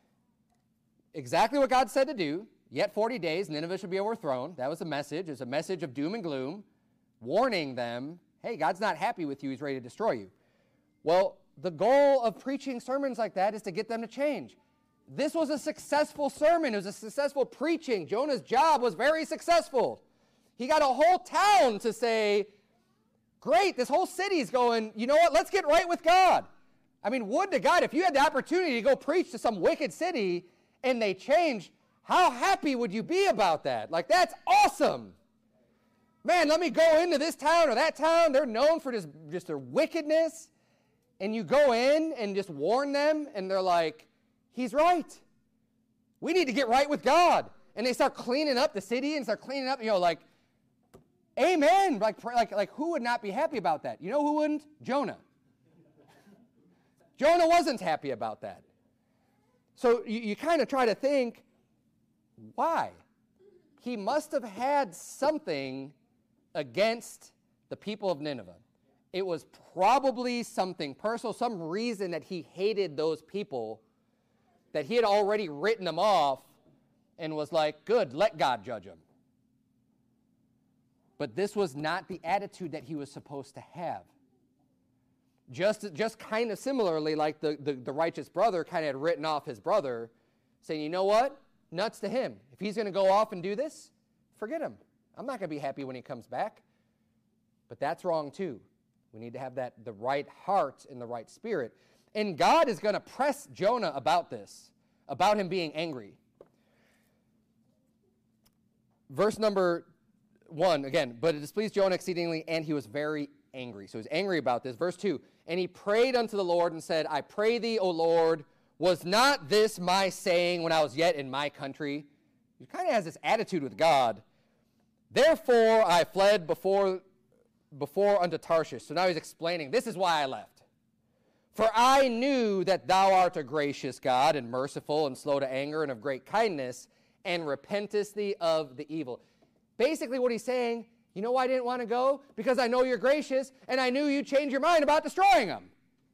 Exactly what God said to do. Yet forty days, Nineveh should be overthrown. That was the message. It's a message of doom and gloom, warning them, hey, God's not happy with you. He's ready to destroy you. Well, the goal of preaching sermons like that is to get them to change. This was a successful sermon. It was a successful preaching. Jonah's job was very successful. He got a whole town to say, great, this whole city's going, you know what, let's get right with God. I mean, would to God, if you had the opportunity to go preach to some wicked city and they changed, how happy would you be about that? Like, that's awesome. Man, let me go into this town or that town. They're known for just, just their wickedness. And you go in and just warn them, and they're like, he's right. We need to get right with God. And they start cleaning up the city and start cleaning up, you know, like, amen. Like, like, like who would not be happy about that? You know who wouldn't? Jonah. Jonah wasn't happy about that. So you, you kind of try to think, why? He must have had something against the people of Nineveh. It was probably something personal, some reason that he hated those people, that he had already written them off and was like, good, let God judge them. But this was not the attitude that he was supposed to have. Just, just kind of similarly, like the, the, the righteous brother kind of had written off his brother, saying, you know what? Nuts to him. If he's going to go off and do this, forget him. I'm not going to be happy when he comes back. But that's wrong too. We need to have that the right heart and the right spirit. And God is going to press Jonah about this, about him being angry. Verse number one, again, but it displeased Jonah exceedingly, and he was very angry. So he's angry about this. Verse two, and he prayed unto the Lord and said, I pray thee, O Lord, was not this my saying when I was yet in my country? He kind of has this attitude with God. Therefore I fled before before unto Tarshish. So now he's explaining, this is why I left. For I knew that thou art a gracious God, and merciful, and slow to anger, and of great kindness, and repentest thee of the evil. Basically what he's saying, you know why I didn't want to go? Because I know you're gracious, and I knew you'd change your mind about destroying them.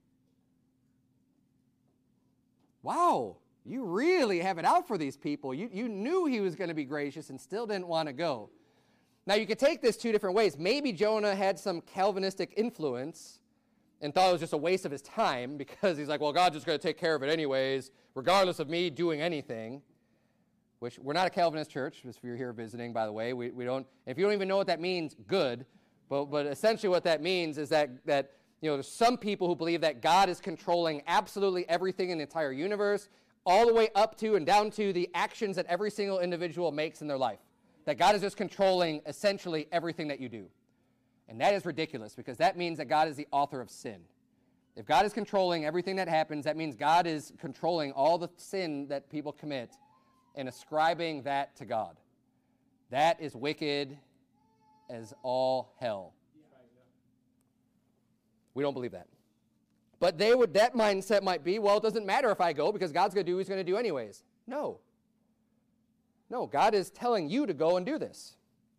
Wow, you really have it out for these people. You, you knew he was going to be gracious and still didn't want to go. Now, you could take this two different ways. Maybe Jonah had some Calvinistic influence and thought it was just a waste of his time because he's like, well, God's just going to take care of it anyways, regardless of me doing anything, which we're not a Calvinist church, if you're here visiting, by the way. We, we don't, if you don't even know what that means, good. But, but essentially what that means is that, that you know, there's some people who believe that God is controlling absolutely everything in the entire universe, all the way up to and down to the actions that every single individual makes in their life. That God is just controlling essentially everything that you do. And that is ridiculous because that means that God is the author of sin. If God is controlling everything that happens, that means God is controlling all the sin that people commit and ascribing that to God. That is wicked as all hell. We don't believe that. But they would, that mindset might be, well, it doesn't matter if I go because God's going to do what he's going to do anyways. No. No, God is telling you to go and do this.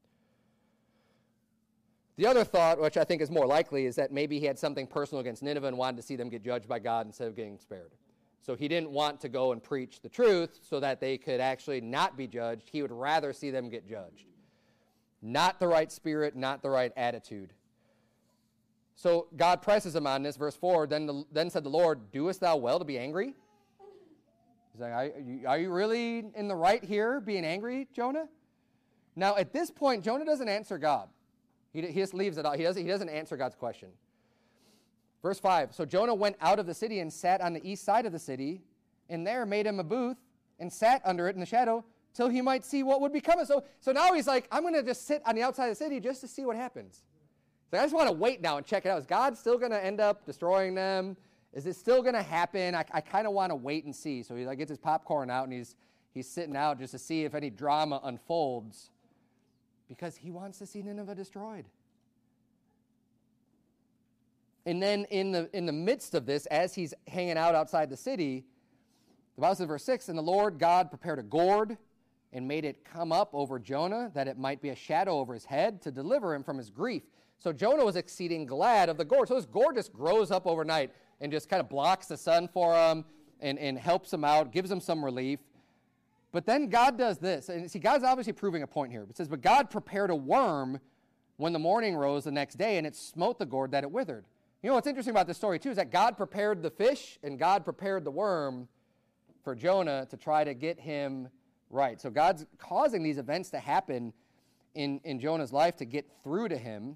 The other thought, which I think is more likely, is that maybe he had something personal against Nineveh and wanted to see them get judged by God instead of getting spared. So he didn't want to go and preach the truth so that they could actually not be judged. He would rather see them get judged. Not the right spirit, not the right attitude. So God presses him on this. Verse four, then, the, then said the Lord, doest thou well to be angry? He's like, are you, are you really in the right here, being angry, Jonah? Now, at this point, Jonah doesn't answer God. He, he just leaves it out. He doesn't, he doesn't answer God's question. Verse five, so Jonah went out of the city and sat on the east side of the city, and there made him a booth and sat under it in the shadow till he might see what would become. So, so now he's like, I'm going to just sit on the outside of the city just to see what happens. So I just want to wait now and check it out. Is God still going to end up destroying them? Is it still going to happen? I, I kind of want to wait and see. So he like, gets his popcorn out, and he's, he's sitting out just to see if any drama unfolds because he wants to see Nineveh destroyed. And then in the, in the midst of this, as he's hanging out outside the city, the Bible says in verse six, and the Lord God prepared a gourd and made it come up over Jonah, that it might be a shadow over his head to deliver him from his grief. So Jonah was exceeding glad of the gourd. So this gourd just grows up overnight and just kind of blocks the sun for him and, and helps him out, gives him some relief. But then God does this. And see, God's obviously proving a point here. It says, but God prepared a worm when the morning rose the next day, and it smote the gourd that it withered. You know what's interesting about this story, too, is that God prepared the fish and God prepared the worm for Jonah to try to get him right. So God's causing these events to happen in, in Jonah's life to get through to him.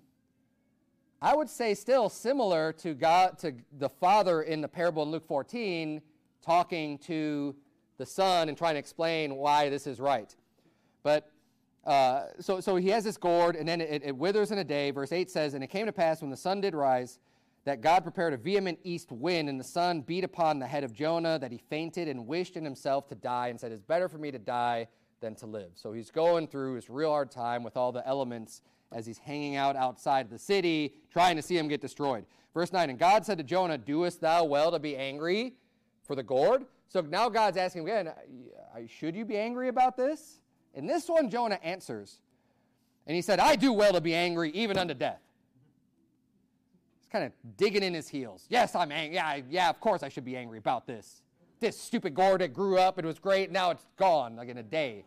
I would say still similar to God, to the father in the parable in Luke fourteen, talking to the son and trying to explain why this is right. But uh, so so he has this gourd, and then it, it withers in a day. Verse eight says, "And it came to pass when the sun did rise, that God prepared a vehement east wind, and the sun beat upon the head of Jonah, that he fainted and wished in himself to die, and said, 'It's better for me to die than to live.'" So he's going through his real hard time with all the elements as he's hanging out outside the city, trying to see him get destroyed. Verse nine, "And God said to Jonah, 'Doest thou well to be angry for the gourd?'" So now God's asking him again, should you be angry about this? And this one Jonah answers. And he said, "I do well to be angry, even unto death." He's kind of digging in his heels. Yes, I'm angry. Yeah, yeah, of course I should be angry about this. This stupid gourd that grew up, it was great, now it's gone, like in a day.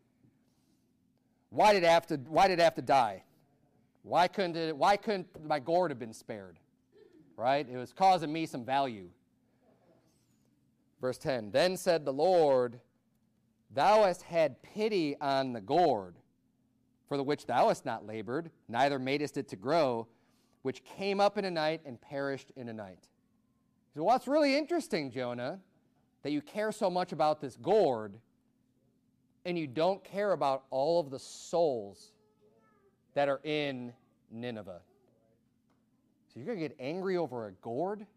Why did it have to, why did it have to die? Why couldn't it, why couldn't my gourd have been spared? Right? It was causing me some value. Verse ten, "Then said the Lord, Thou hast had pity on the gourd, for the which thou hast not labored, neither madest it to grow, which came up in a night and perished in a night." So what's really interesting, Jonah, that you care so much about this gourd, and you don't care about all of the souls that are in Nineveh. So you're going to get angry over a gourd?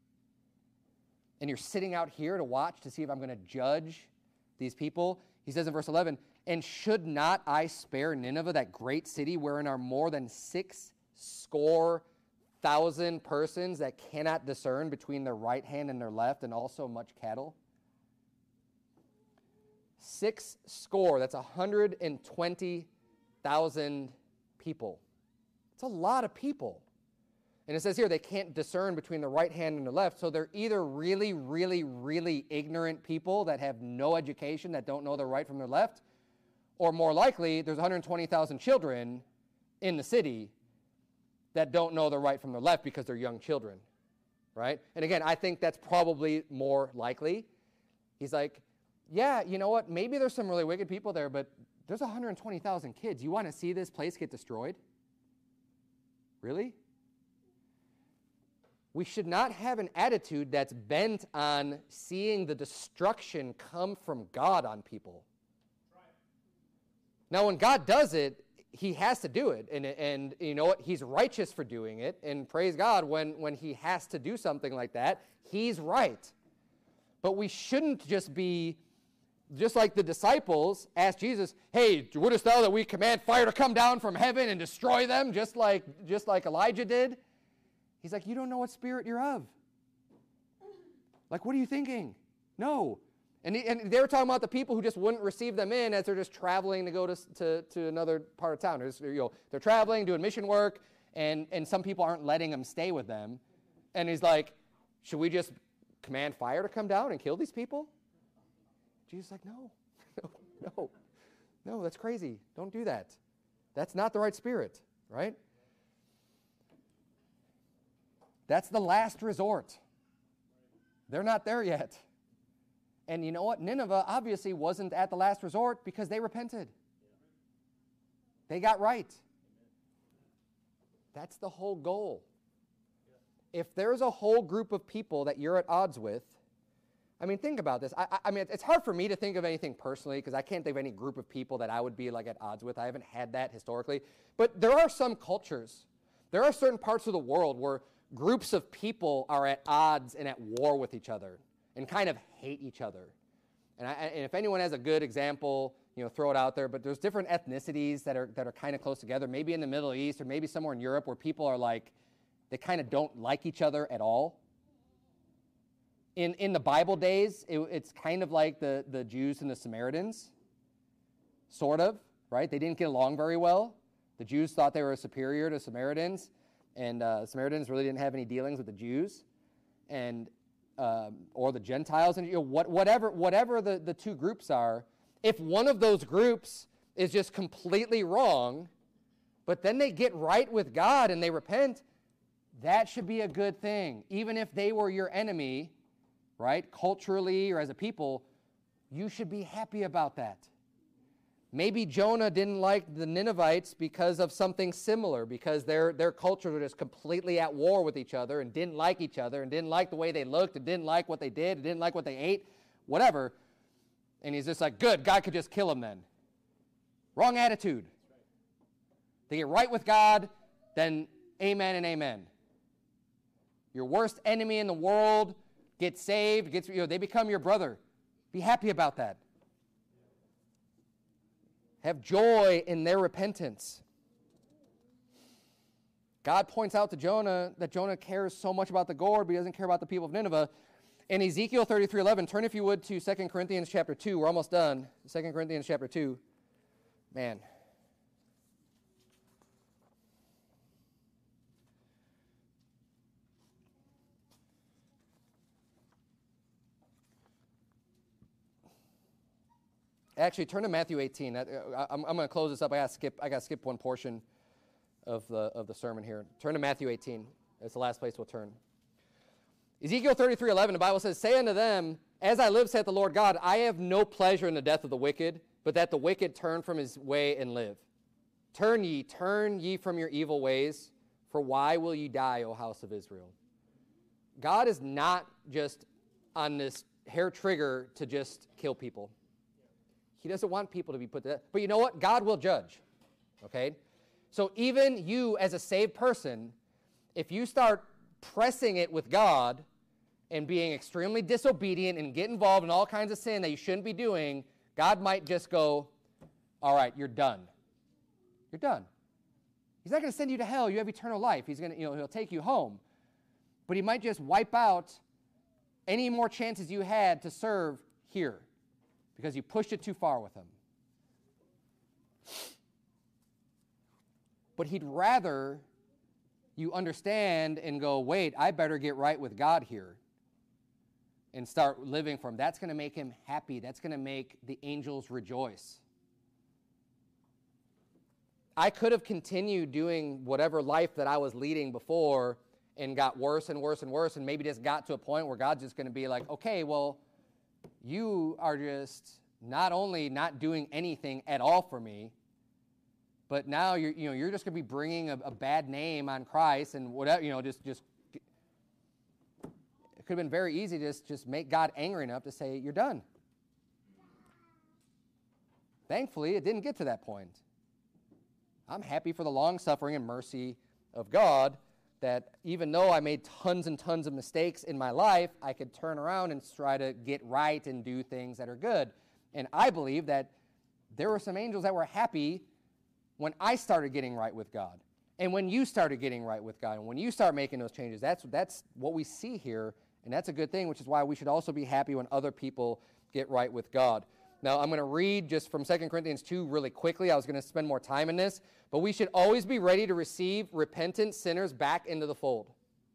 And you're sitting out here to watch to see if I'm going to judge these people? He says in verse eleven, "And should not I spare Nineveh, that great city, wherein are more than six score thousand persons that cannot discern between their right hand and their left, and also much cattle?" Six score, that's one hundred twenty thousand people. It's a lot of people. And it says here they can't discern between the right hand and the left, so they're either really, really, really ignorant people that have no education, that don't know their right from their left, or more likely, there's one hundred twenty thousand children in the city that don't know their right from their left because they're young children, right? And again, I think that's probably more likely. He's like, yeah, you know what? Maybe there's some really wicked people there, but there's one hundred twenty thousand kids. You want to see this place get destroyed? Really? We should not have an attitude that's bent on seeing the destruction come from God on people. Now, when God does it, he has to do it. And, and you know what? He's righteous for doing it. And praise God, when, when he has to do something like that, he's right. But we shouldn't just be, just like the disciples asked Jesus, "Hey, wouldest thou that we command fire to come down from heaven and destroy them, just like, just like Elijah did?" He's like, "You don't know what spirit you're of. Like, what are you thinking?" No. And, he, and they were talking about the people who just wouldn't receive them in as they're just traveling to go to, to, to another part of town. They're, just, you know, they're traveling, doing mission work, and, and some people aren't letting them stay with them. And he's like, should we just command fire to come down and kill these people? Jesus is like, no, no, no, no, that's crazy. Don't do that. That's not the right spirit, right? That's the last resort. They're not there yet. And you know what? Nineveh obviously wasn't at the last resort because they repented. They got right. That's the whole goal. If there's a whole group of people that you're at odds with, I mean, think about this. I, I mean, it's hard for me to think of anything personally because I can't think of any group of people that I would be like at odds with. I haven't had that historically. But there are some cultures. There are certain parts of the world where groups of people are at odds and at war with each other and kind of hate each other. And, I, and if anyone has a good example, you know, throw it out there. But there's different ethnicities that are that are kind of close together, maybe in the Middle East or maybe somewhere in Europe where people are like, they kind of don't like each other at all. In in the Bible days, it, it's kind of like the, the Jews and the Samaritans, sort of, right? They didn't get along very well. The Jews thought they were superior to Samaritans, and uh, Samaritans really didn't have any dealings with the Jews, and um, or the Gentiles, and you know, what, whatever whatever the, the two groups are. If one of those groups is just completely wrong, but then they get right with God and they repent, that should be a good thing. Even if they were your enemy, right, culturally or as a people, you should be happy about that. Maybe Jonah didn't like the Ninevites because of something similar, because their, their cultures were just completely at war with each other and didn't like each other and didn't like the way they looked and didn't like what they did and didn't like what they ate, whatever. And he's just like, good, God could just kill them then. Wrong attitude. They get right with God, then amen and amen. Your worst enemy in the world gets saved, gets, you know, they become your brother. Be happy about that. Have joy in their repentance. God points out to Jonah that Jonah cares so much about the gourd, but he doesn't care about the people of Nineveh. In Ezekiel thirty-three eleven, turn if you would to Second Corinthians chapter two. We're almost done. Second Corinthians chapter two. Man. Actually, turn to Matthew eighteen. I, I'm, I'm going to close this up. I got to skip. I got to skip one portion of the of the sermon here. Turn to Matthew eighteen. That's the last place we'll turn. Ezekiel thirty-three eleven. The Bible says, "Say unto them, As I live, saith the Lord God, I have no pleasure in the death of the wicked, but that the wicked turn from his way and live. Turn ye, turn ye from your evil ways, for why will ye die, O house of Israel?" God is not just on this hair trigger to just kill people. He doesn't want people to be put to death. But you know what? God will judge. Okay? So even you as a saved person, if you start pressing it with God and being extremely disobedient and get involved in all kinds of sin that you shouldn't be doing, God might just go, all right, you're done. You're done. He's not going to send you to hell. You have eternal life. He's going to, you know, he'll take you home. But he might just wipe out any more chances you had to serve here, because you pushed it too far with him. But he'd rather you understand and go, wait, I better get right with God here and start living for him. That's going to make him happy. That's going to make the angels rejoice. I could have continued doing whatever life that I was leading before and got worse and worse and worse, and maybe just got to a point where God's just going to be like, okay, well, you are just not only not doing anything at all for me, but now you're, you know, you're just going to be bringing a, a bad name on Christ and whatever, you know, just, just, it could have been very easy to just, just make God angry enough to say, you're done. Thankfully, it didn't get to that point. I'm happy for the long suffering and mercy of God, that even though I made tons and tons of mistakes in my life, I could turn around and try to get right and do things that are good. And I believe that there were some angels that were happy when I started getting right with God. And when you started getting right with God, and when you start making those changes, that's, that's what we see here, and that's a good thing, which is why we should also be happy when other people get right with God. Now, I'm going to read just from Second Corinthians two really quickly. I was going to spend more time in this. But we should always be ready to receive repentant sinners back into the fold.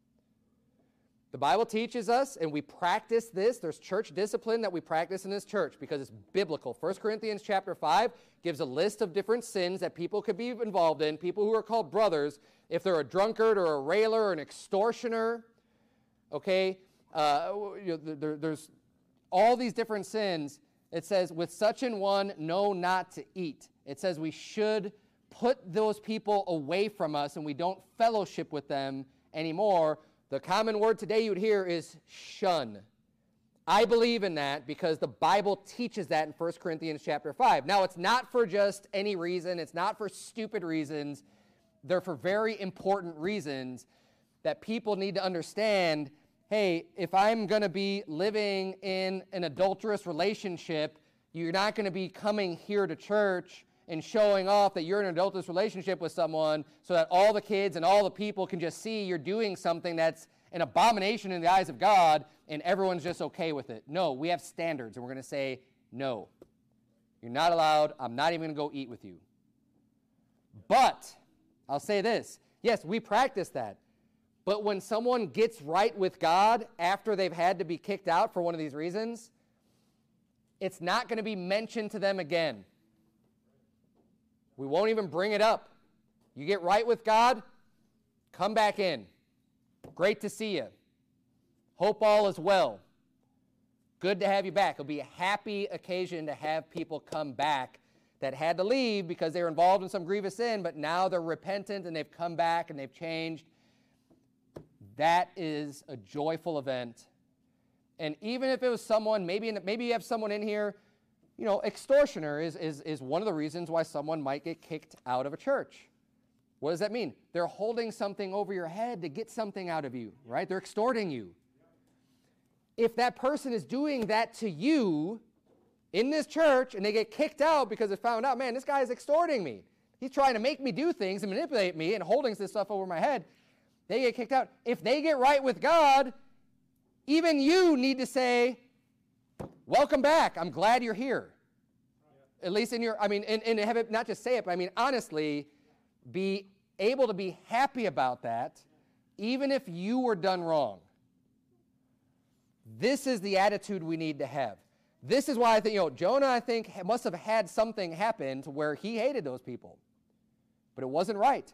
The Bible teaches us, and we practice this. There's church discipline that we practice in this church because it's biblical. First Corinthians chapter five gives a list of different sins that people could be involved in, people who are called brothers. If they're a drunkard or a railer or an extortioner, okay, uh, you know, there, there's all these different sins. It says, with such an one, know not to eat. It says we should put those people away from us and we don't fellowship with them anymore. The common word today you would hear is shun. I believe in that because the Bible teaches that in First Corinthians chapter five. Now, it's not for just any reason. It's not for stupid reasons. They're for very important reasons that people need to understand. Hey, if I'm going to be living in an adulterous relationship, you're not going to be coming here to church and showing off that you're in an adulterous relationship with someone so that all the kids and all the people can just see you're doing something that's an abomination in the eyes of God and everyone's just okay with it. No, we have standards, and we're going to say, no, you're not allowed. I'm not even going to go eat with you. But I'll say this. Yes, we practice that. But when someone gets right with God after they've had to be kicked out for one of these reasons, it's not going to be mentioned to them again. We won't even bring it up. You get right with God, come back in. Great to see you. Hope all is well. Good to have you back. It'll be a happy occasion to have people come back that had to leave because they were involved in some grievous sin, but now they're repentant and they've come back and they've changed. That is a joyful event. And even if it was someone, maybe maybe you have someone in here, you know, extortioner is, is, is one of the reasons why someone might get kicked out of a church. What does that mean? They're holding something over your head to get something out of you, right? They're extorting you. If that person is doing that to you in this church and they get kicked out because they found out, man, this guy is extorting me. He's trying to make me do things and manipulate me and holding this stuff over my head. They get kicked out. If they get right with God, even you need to say, welcome back. I'm glad you're here. At least in your, I mean, and, and have it, not just say it, but I mean, honestly, be able to be happy about that, even if you were done wrong. This is the attitude we need to have. This is why I think, you know, Jonah, I think, must have had something happen to where he hated those people. But it wasn't right.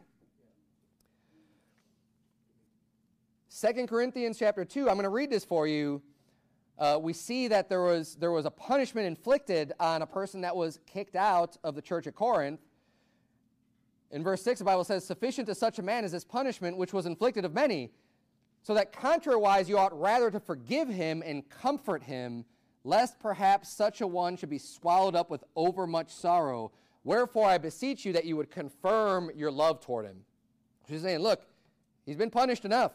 Second Corinthians chapter two, I'm going to read this for you. Uh, we see that there was, there was a punishment inflicted on a person that was kicked out of the church at Corinth. In verse six, the Bible says, sufficient to such a man is this punishment which was inflicted of many, so that contrariwise you ought rather to forgive him and comfort him, lest perhaps such a one should be swallowed up with overmuch sorrow. Wherefore I beseech you that you would confirm your love toward him. She's saying, look, he's been punished enough.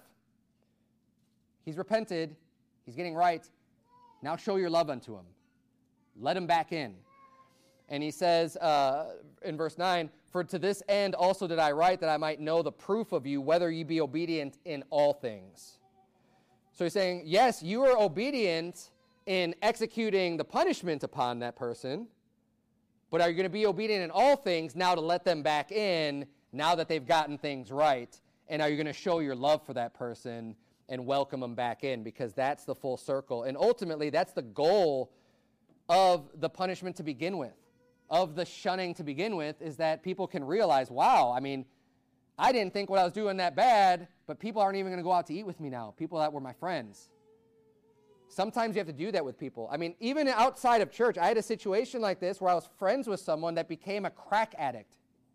He's repented. He's getting right. Now show your love unto him. Let him back in. And he says uh, in verse nine, for to this end also did I write, that I might know the proof of you, whether you be obedient in all things. So he's saying, yes, you are obedient in executing the punishment upon that person, but are you going to be obedient in all things now to let them back in, now that they've gotten things right? And are you going to show your love for that person and welcome them back in? Because that's the full circle. And ultimately, that's the goal of the punishment to begin with, of the shunning to begin with, is that people can realize, wow, I mean, I didn't think what I was doing that bad, but people aren't even going to go out to eat with me now, people that were my friends. Sometimes you have to do that with people. I mean, even outside of church, I had a situation like this where I was friends with someone that became a crack addict.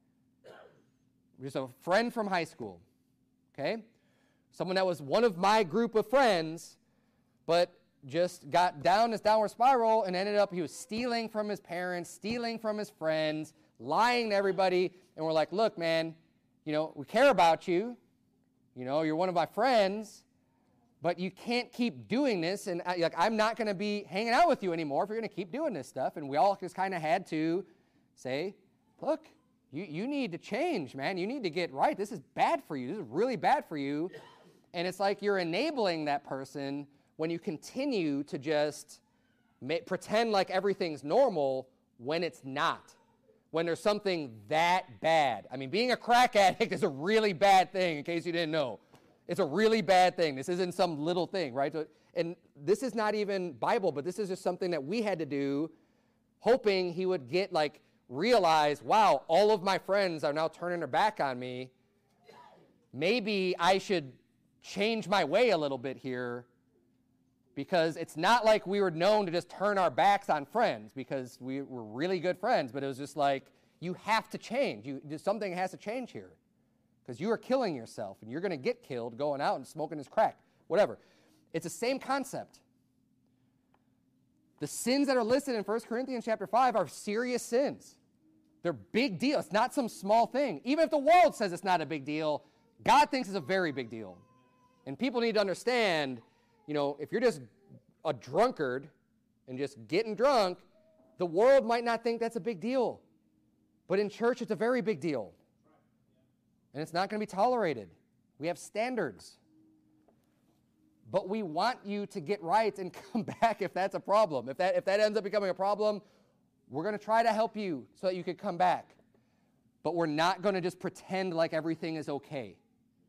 Just a friend from high school, okay? Someone that was one of my group of friends, but just got down this downward spiral and ended up, he was stealing from his parents, stealing from his friends, lying to everybody, and we're like, look, man, you know, we care about you. You know, you're one of my friends, but you can't keep doing this, and I, like, I'm not going to be hanging out with you anymore if you're going to keep doing this stuff. And we all just kind of had to say, look, you, you need to change, man. You need to get right. This is bad for you. This is really bad for you. And it's like you're enabling that person when you continue to just ma- pretend like everything's normal when it's not, when there's something that bad. I mean, being a crack addict is a really bad thing, in case you didn't know. It's a really bad thing. This isn't some little thing, right? So, and this is not even Bible, but this is just something that we had to do, hoping he would get, like, realize, wow, all of my friends are now turning their back on me. Maybe I should change my way a little bit here, because it's not like we were known to just turn our backs on friends because we were really good friends, but it was just like, you have to change. You, something has to change here because you are killing yourself and you're going to get killed going out and smoking this crack, whatever. It's the same concept. The sins that are listed in First Corinthians chapter five are serious sins. They're big deal. It's not some small thing. Even if the world says it's not a big deal, God thinks it's a very big deal. And people need to understand, you know, if you're just a drunkard and just getting drunk, the world might not think that's a big deal. But in church, it's a very big deal. And it's not going to be tolerated. We have standards. But we want you to get right and come back if that's a problem. If that, if that ends up becoming a problem, we're going to try to help you so that you can come back. But we're not going to just pretend like everything is okay.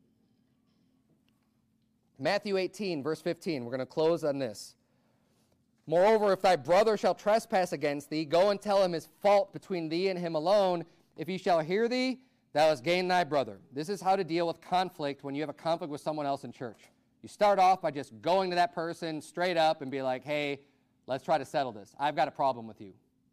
Matthew eighteen, verse fifteen. We're going to close on this. Moreover, if thy brother shall trespass against thee, go and tell him his fault between thee and him alone. If he shall hear thee, thou hast gained thy brother. This is how to deal with conflict when you have a conflict with someone else in church. You start off by just going to that person straight up and be like, hey, let's try to settle this. I've got a problem with you.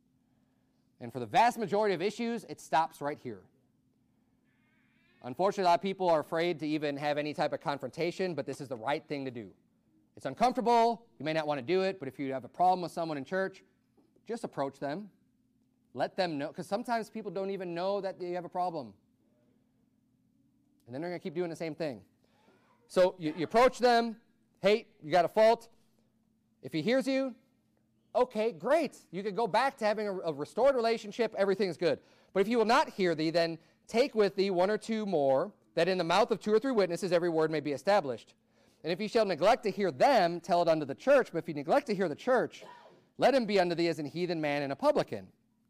And for the vast majority of issues, it stops right here. Unfortunately, a lot of people are afraid to even have any type of confrontation, but this is the right thing to do. It's uncomfortable. You may not want to do it, but if you have a problem with someone in church, just approach them. Let them know, because sometimes people don't even know that you have a problem. And then they're going to keep doing the same thing. So you, you approach them. Hey, you got a fault. If he hears you, okay, great. You could go back to having a, a restored relationship. Everything's good. But if he will not hear thee, then take with thee one or two more, that in the mouth of two or three witnesses every word may be established. And if he shall neglect to hear them, tell it unto the church. But if he neglect to hear the church, let him be unto thee as an heathen man and a publican.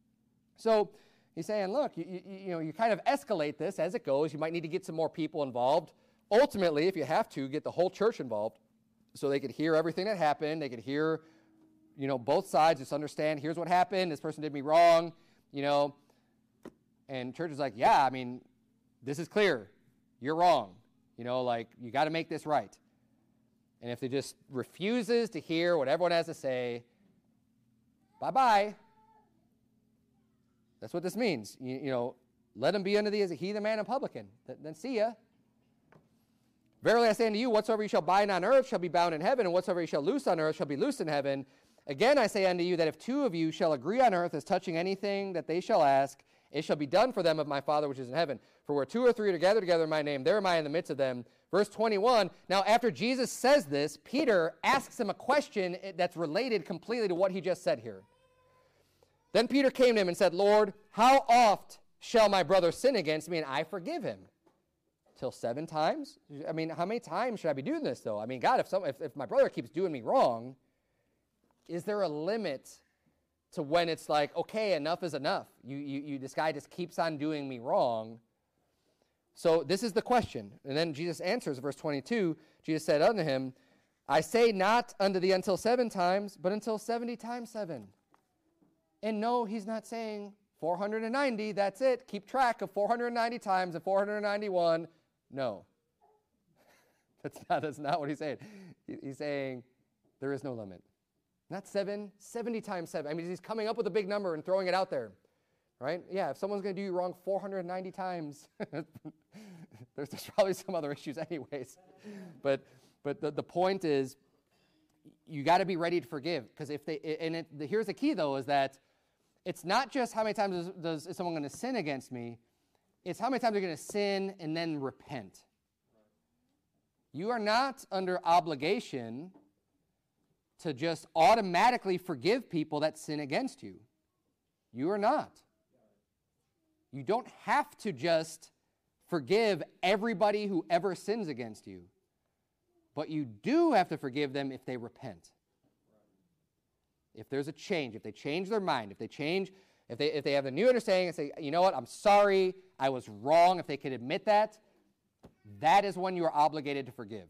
So he's saying, look, you, you, you know, you kind of escalate this as it goes. You might need to get some more people involved. Ultimately, if you have to, get the whole church involved so they could hear everything that happened. They could hear, you know, both sides, just understand, here's what happened. This person did me wrong, you know. And church is like, yeah, I mean, this is clear. You're wrong. You know, like, you got to make this right. And if they just refuses to hear what everyone has to say, bye-bye. That's what this means. You, you know, let him be unto thee as a heathen man and publican. Th- then see ya. Verily I say unto you, whatsoever you shall bind on earth shall be bound in heaven, and whatsoever you shall loose on earth shall be loosed in heaven. Again I say unto you that if two of you shall agree on earth as touching anything that they shall ask, it shall be done for them of my Father which is in heaven. For where two or three are gathered together in my name, there am I in the midst of them. Verse twenty-one, now after Jesus says this, Peter asks him a question that's related completely to what he just said here. Then Peter came to him and said, Lord, how oft shall my brother sin against me and I forgive him? Till seven times? I mean, how many times should I be doing this, though? I mean, God, if, some, if, if my brother keeps doing me wrong, is there a limit to when it's like, okay, enough is enough? You, you, you, this guy just keeps on doing me wrong. So this is the question. And then Jesus answers, verse twenty-two, Jesus said unto him, I say not unto thee until seven times, but until seventy times seven. And no, he's not saying four hundred ninety, that's it. Keep track of four hundred ninety times and four hundred ninety-one. No. That's not, that's not what he's saying. He, he's saying there is no limit. Not seven, seventy times seven. I mean, he's coming up with a big number and throwing it out there. Right? Yeah, if someone's going to do you wrong four hundred ninety times, there's, there's probably some other issues anyways. But but the, the point is, you got to be ready to forgive. Because if they, and it, the, here's the key though, is that it's not just how many times does, does is someone going to sin against me, it's how many times they're going to sin and then repent. You are not under obligation to just automatically forgive people that sin against you. You are not. You don't have to just forgive everybody who ever sins against you. But you do have to forgive them if they repent. If there's a change, if they change their mind, if they change, if they if they have a new understanding and say, you know what, I'm sorry, I was wrong, if they can admit that, that is when you are obligated to forgive.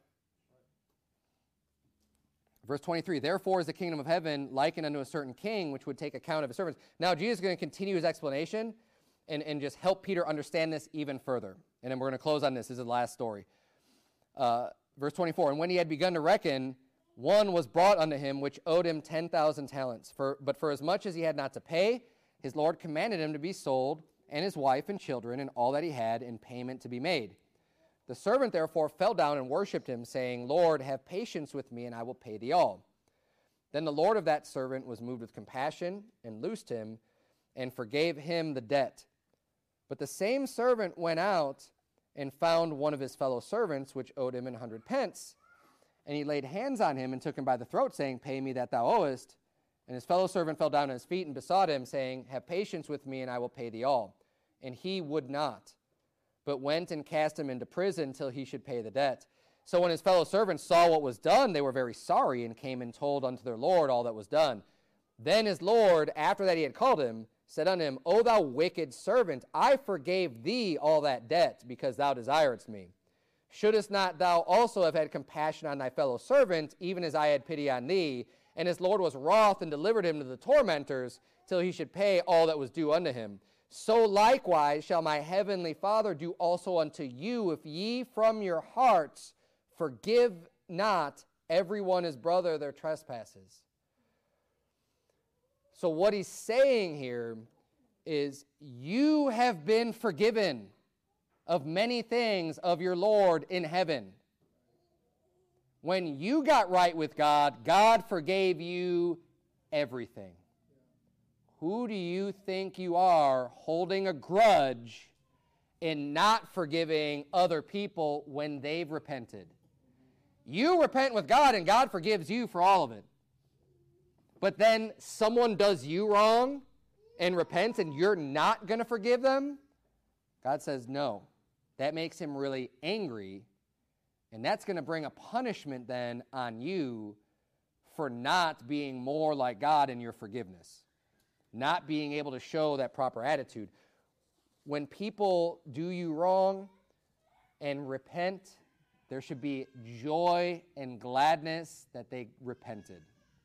Verse twenty-three, therefore is the kingdom of heaven likened unto a certain king, which would take account of his servants. Now Jesus is going to continue his explanation and, and just help Peter understand this even further. And then we're going to close on this. This is the last story. Uh, verse twenty-four, and when he had begun to reckon, one was brought unto him, which owed him ten thousand talents. For, but for as much as he had not to pay, his Lord commanded him to be sold, and his wife and children, and all that he had, in payment to be made. The servant therefore fell down and worshipped him, saying, Lord, have patience with me, and I will pay thee all. Then the Lord of that servant was moved with compassion, and loosed him, and forgave him the debt. But the same servant went out, and found one of his fellow servants, which owed him an hundred pence. And he laid hands on him, and took him by the throat, saying, Pay me that thou owest. And his fellow servant fell down at his feet, and besought him, saying, Have patience with me, and I will pay thee all. And he would not, but went and cast him into prison till he should pay the debt. So when his fellow servants saw what was done, they were very sorry, and came and told unto their Lord all that was done. Then his Lord, after that he had called him, said unto him, O thou wicked servant, I forgave thee all that debt, because thou desiredst me. Shouldest not thou also have had compassion on thy fellow servant, even as I had pity on thee? And his Lord was wroth, and delivered him to the tormentors, till he should pay all that was due unto him. So likewise shall my heavenly Father do also unto you, if ye from your hearts forgive not everyone his brother their trespasses. So what he's saying here is, you have been forgiven of many things of your Lord in heaven. When you got right with God, God forgave you everything. Who do you think you are holding a grudge in not forgiving other people when they've repented? You repent with God and God forgives you for all of it. But then someone does you wrong and repents and you're not going to forgive them? God says no. That makes him really angry, and that's going to bring a punishment then on you for not being more like God in your forgiveness, not being able to show that proper attitude. When people do you wrong and repent, there should be joy and gladness that they repented.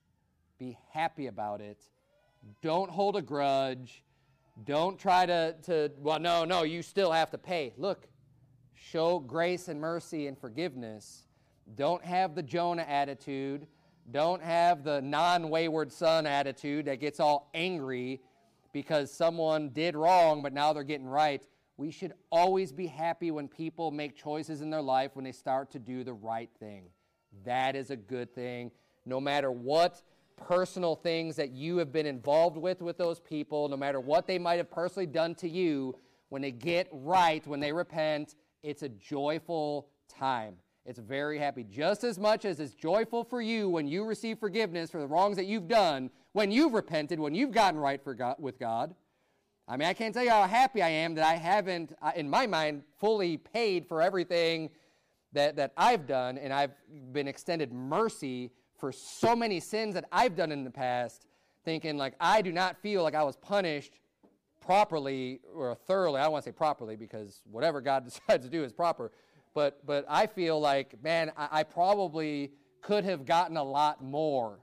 Be happy about it. Don't hold a grudge. Don't try to, to, well, no, no, you still have to pay. Look, show grace and mercy and forgiveness. Don't have the Jonah attitude. Don't have the non-wayward son attitude that gets all angry because someone did wrong, but now they're getting right. We should always be happy when people make choices in their life when they start to do the right thing. That is a good thing. No matter what personal things that you have been involved with with those people, no matter what they might have personally done to you, when they get right, when they repent, it's a joyful time. It's very happy. Just as much as it's joyful for you when you receive forgiveness for the wrongs that you've done, when you've repented, when you've gotten right for God, with God. I mean, I can't tell you how happy I am that I haven't, uh, in my mind, fully paid for everything that, that I've done, and I've been extended mercy for so many sins that I've done in the past, thinking like I do not feel like I was punished properly or thoroughly. I don't want to say properly because whatever God decides to do is proper. But but I feel like, man, I, I probably could have gotten a lot more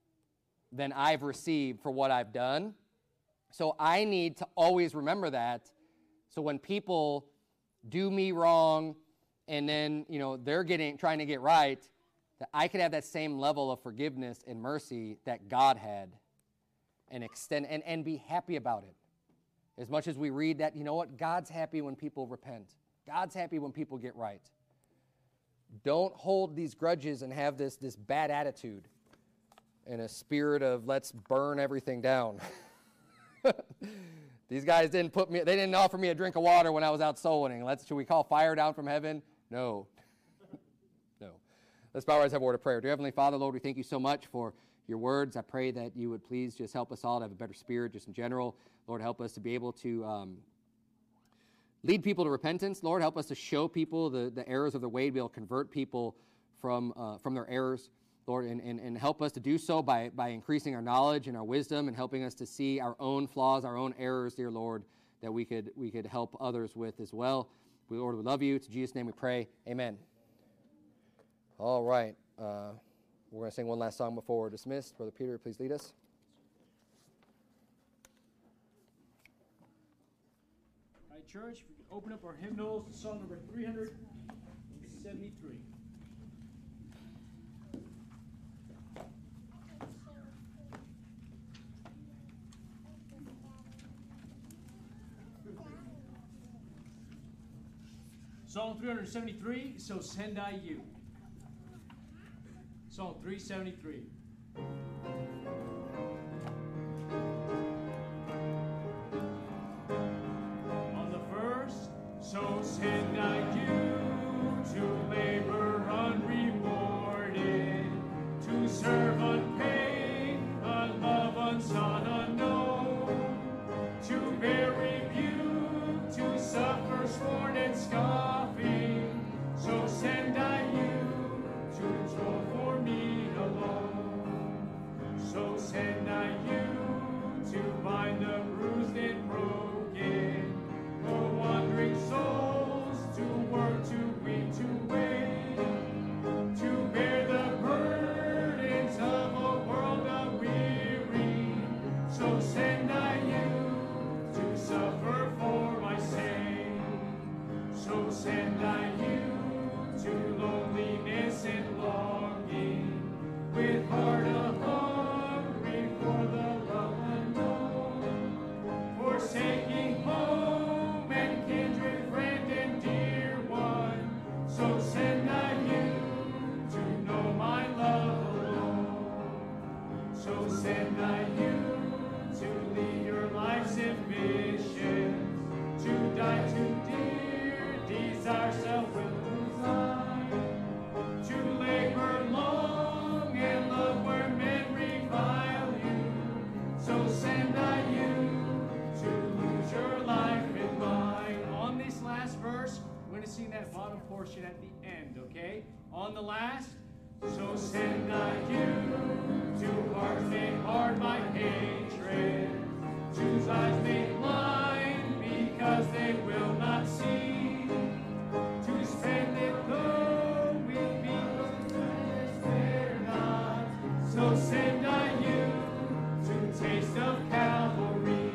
than I've received for what I've done. So I need to always remember that. So when people do me wrong and then, you know, they're getting trying to get right, that I could have that same level of forgiveness and mercy that God had and extend and, and be happy about it. As much as we read that, you know what? God's happy when people repent. God's happy when people get right. Don't hold these grudges and have this, this bad attitude in a spirit of let's burn everything down. These guys didn't put me, they didn't offer me a drink of water when I was out soul winning. Let's, should we call fire down from heaven? No. No. Let's bow our heads and have a word of prayer. Dear Heavenly Father, Lord, we thank you so much for your words. I pray that you would please just help us all to have a better spirit just in general. Lord, help us to be able to um, lead people to repentance. Lord, help us to show people the, the errors of their way, to be able to convert people from uh, from their errors. Lord, and, and, and help us to do so by, by increasing our knowledge and our wisdom and helping us to see our own flaws, our own errors, dear Lord, that we could we could help others with as well. We, Lord, we love you. It's in Jesus' name we pray. Amen. All right. Uh, we're going to sing one last song before we're dismissed. Brother Peter, please lead us. All right, church, we can open up our hymnals to song number three hundred seventy-three. Psalm three hundred seventy-three, So Send I You. Psalm three seventy-three. On the first, so send I you to labor unrewarded, to serve unpaid, unloved, unsought, unknown, to bear rebuke, to suffer scorn and scoffing. So send I you to toil for me alone. So send I you to bind the bruised and broken, for wandering souls, to work, to weep, to wait, to bear the burdens of a world aweary. So send I you to suffer send I you to loneliness and longing, with heart a hungry for the love unknown, forsaking home and kindred, friend and dear one. So send I you to know my love alone. So send I you to lead your life's ambitions, to die to dear desire, self-will resign, to labor long and love where men revile you. So send I you to lose your life and mine. On this last verse, we're going to sing that bottom portion at the end, okay? On the last, so send I you to hearts made hard by hatred, to eyes made blind because they will not see, to spend it though we be spare not. So send I you to taste of Calvary,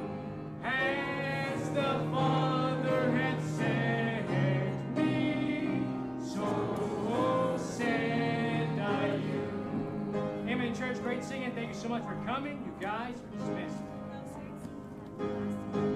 as the Father had sent me, so send I you. Amen, church. Great singing. Thank you so much for coming. You guys are dismissed.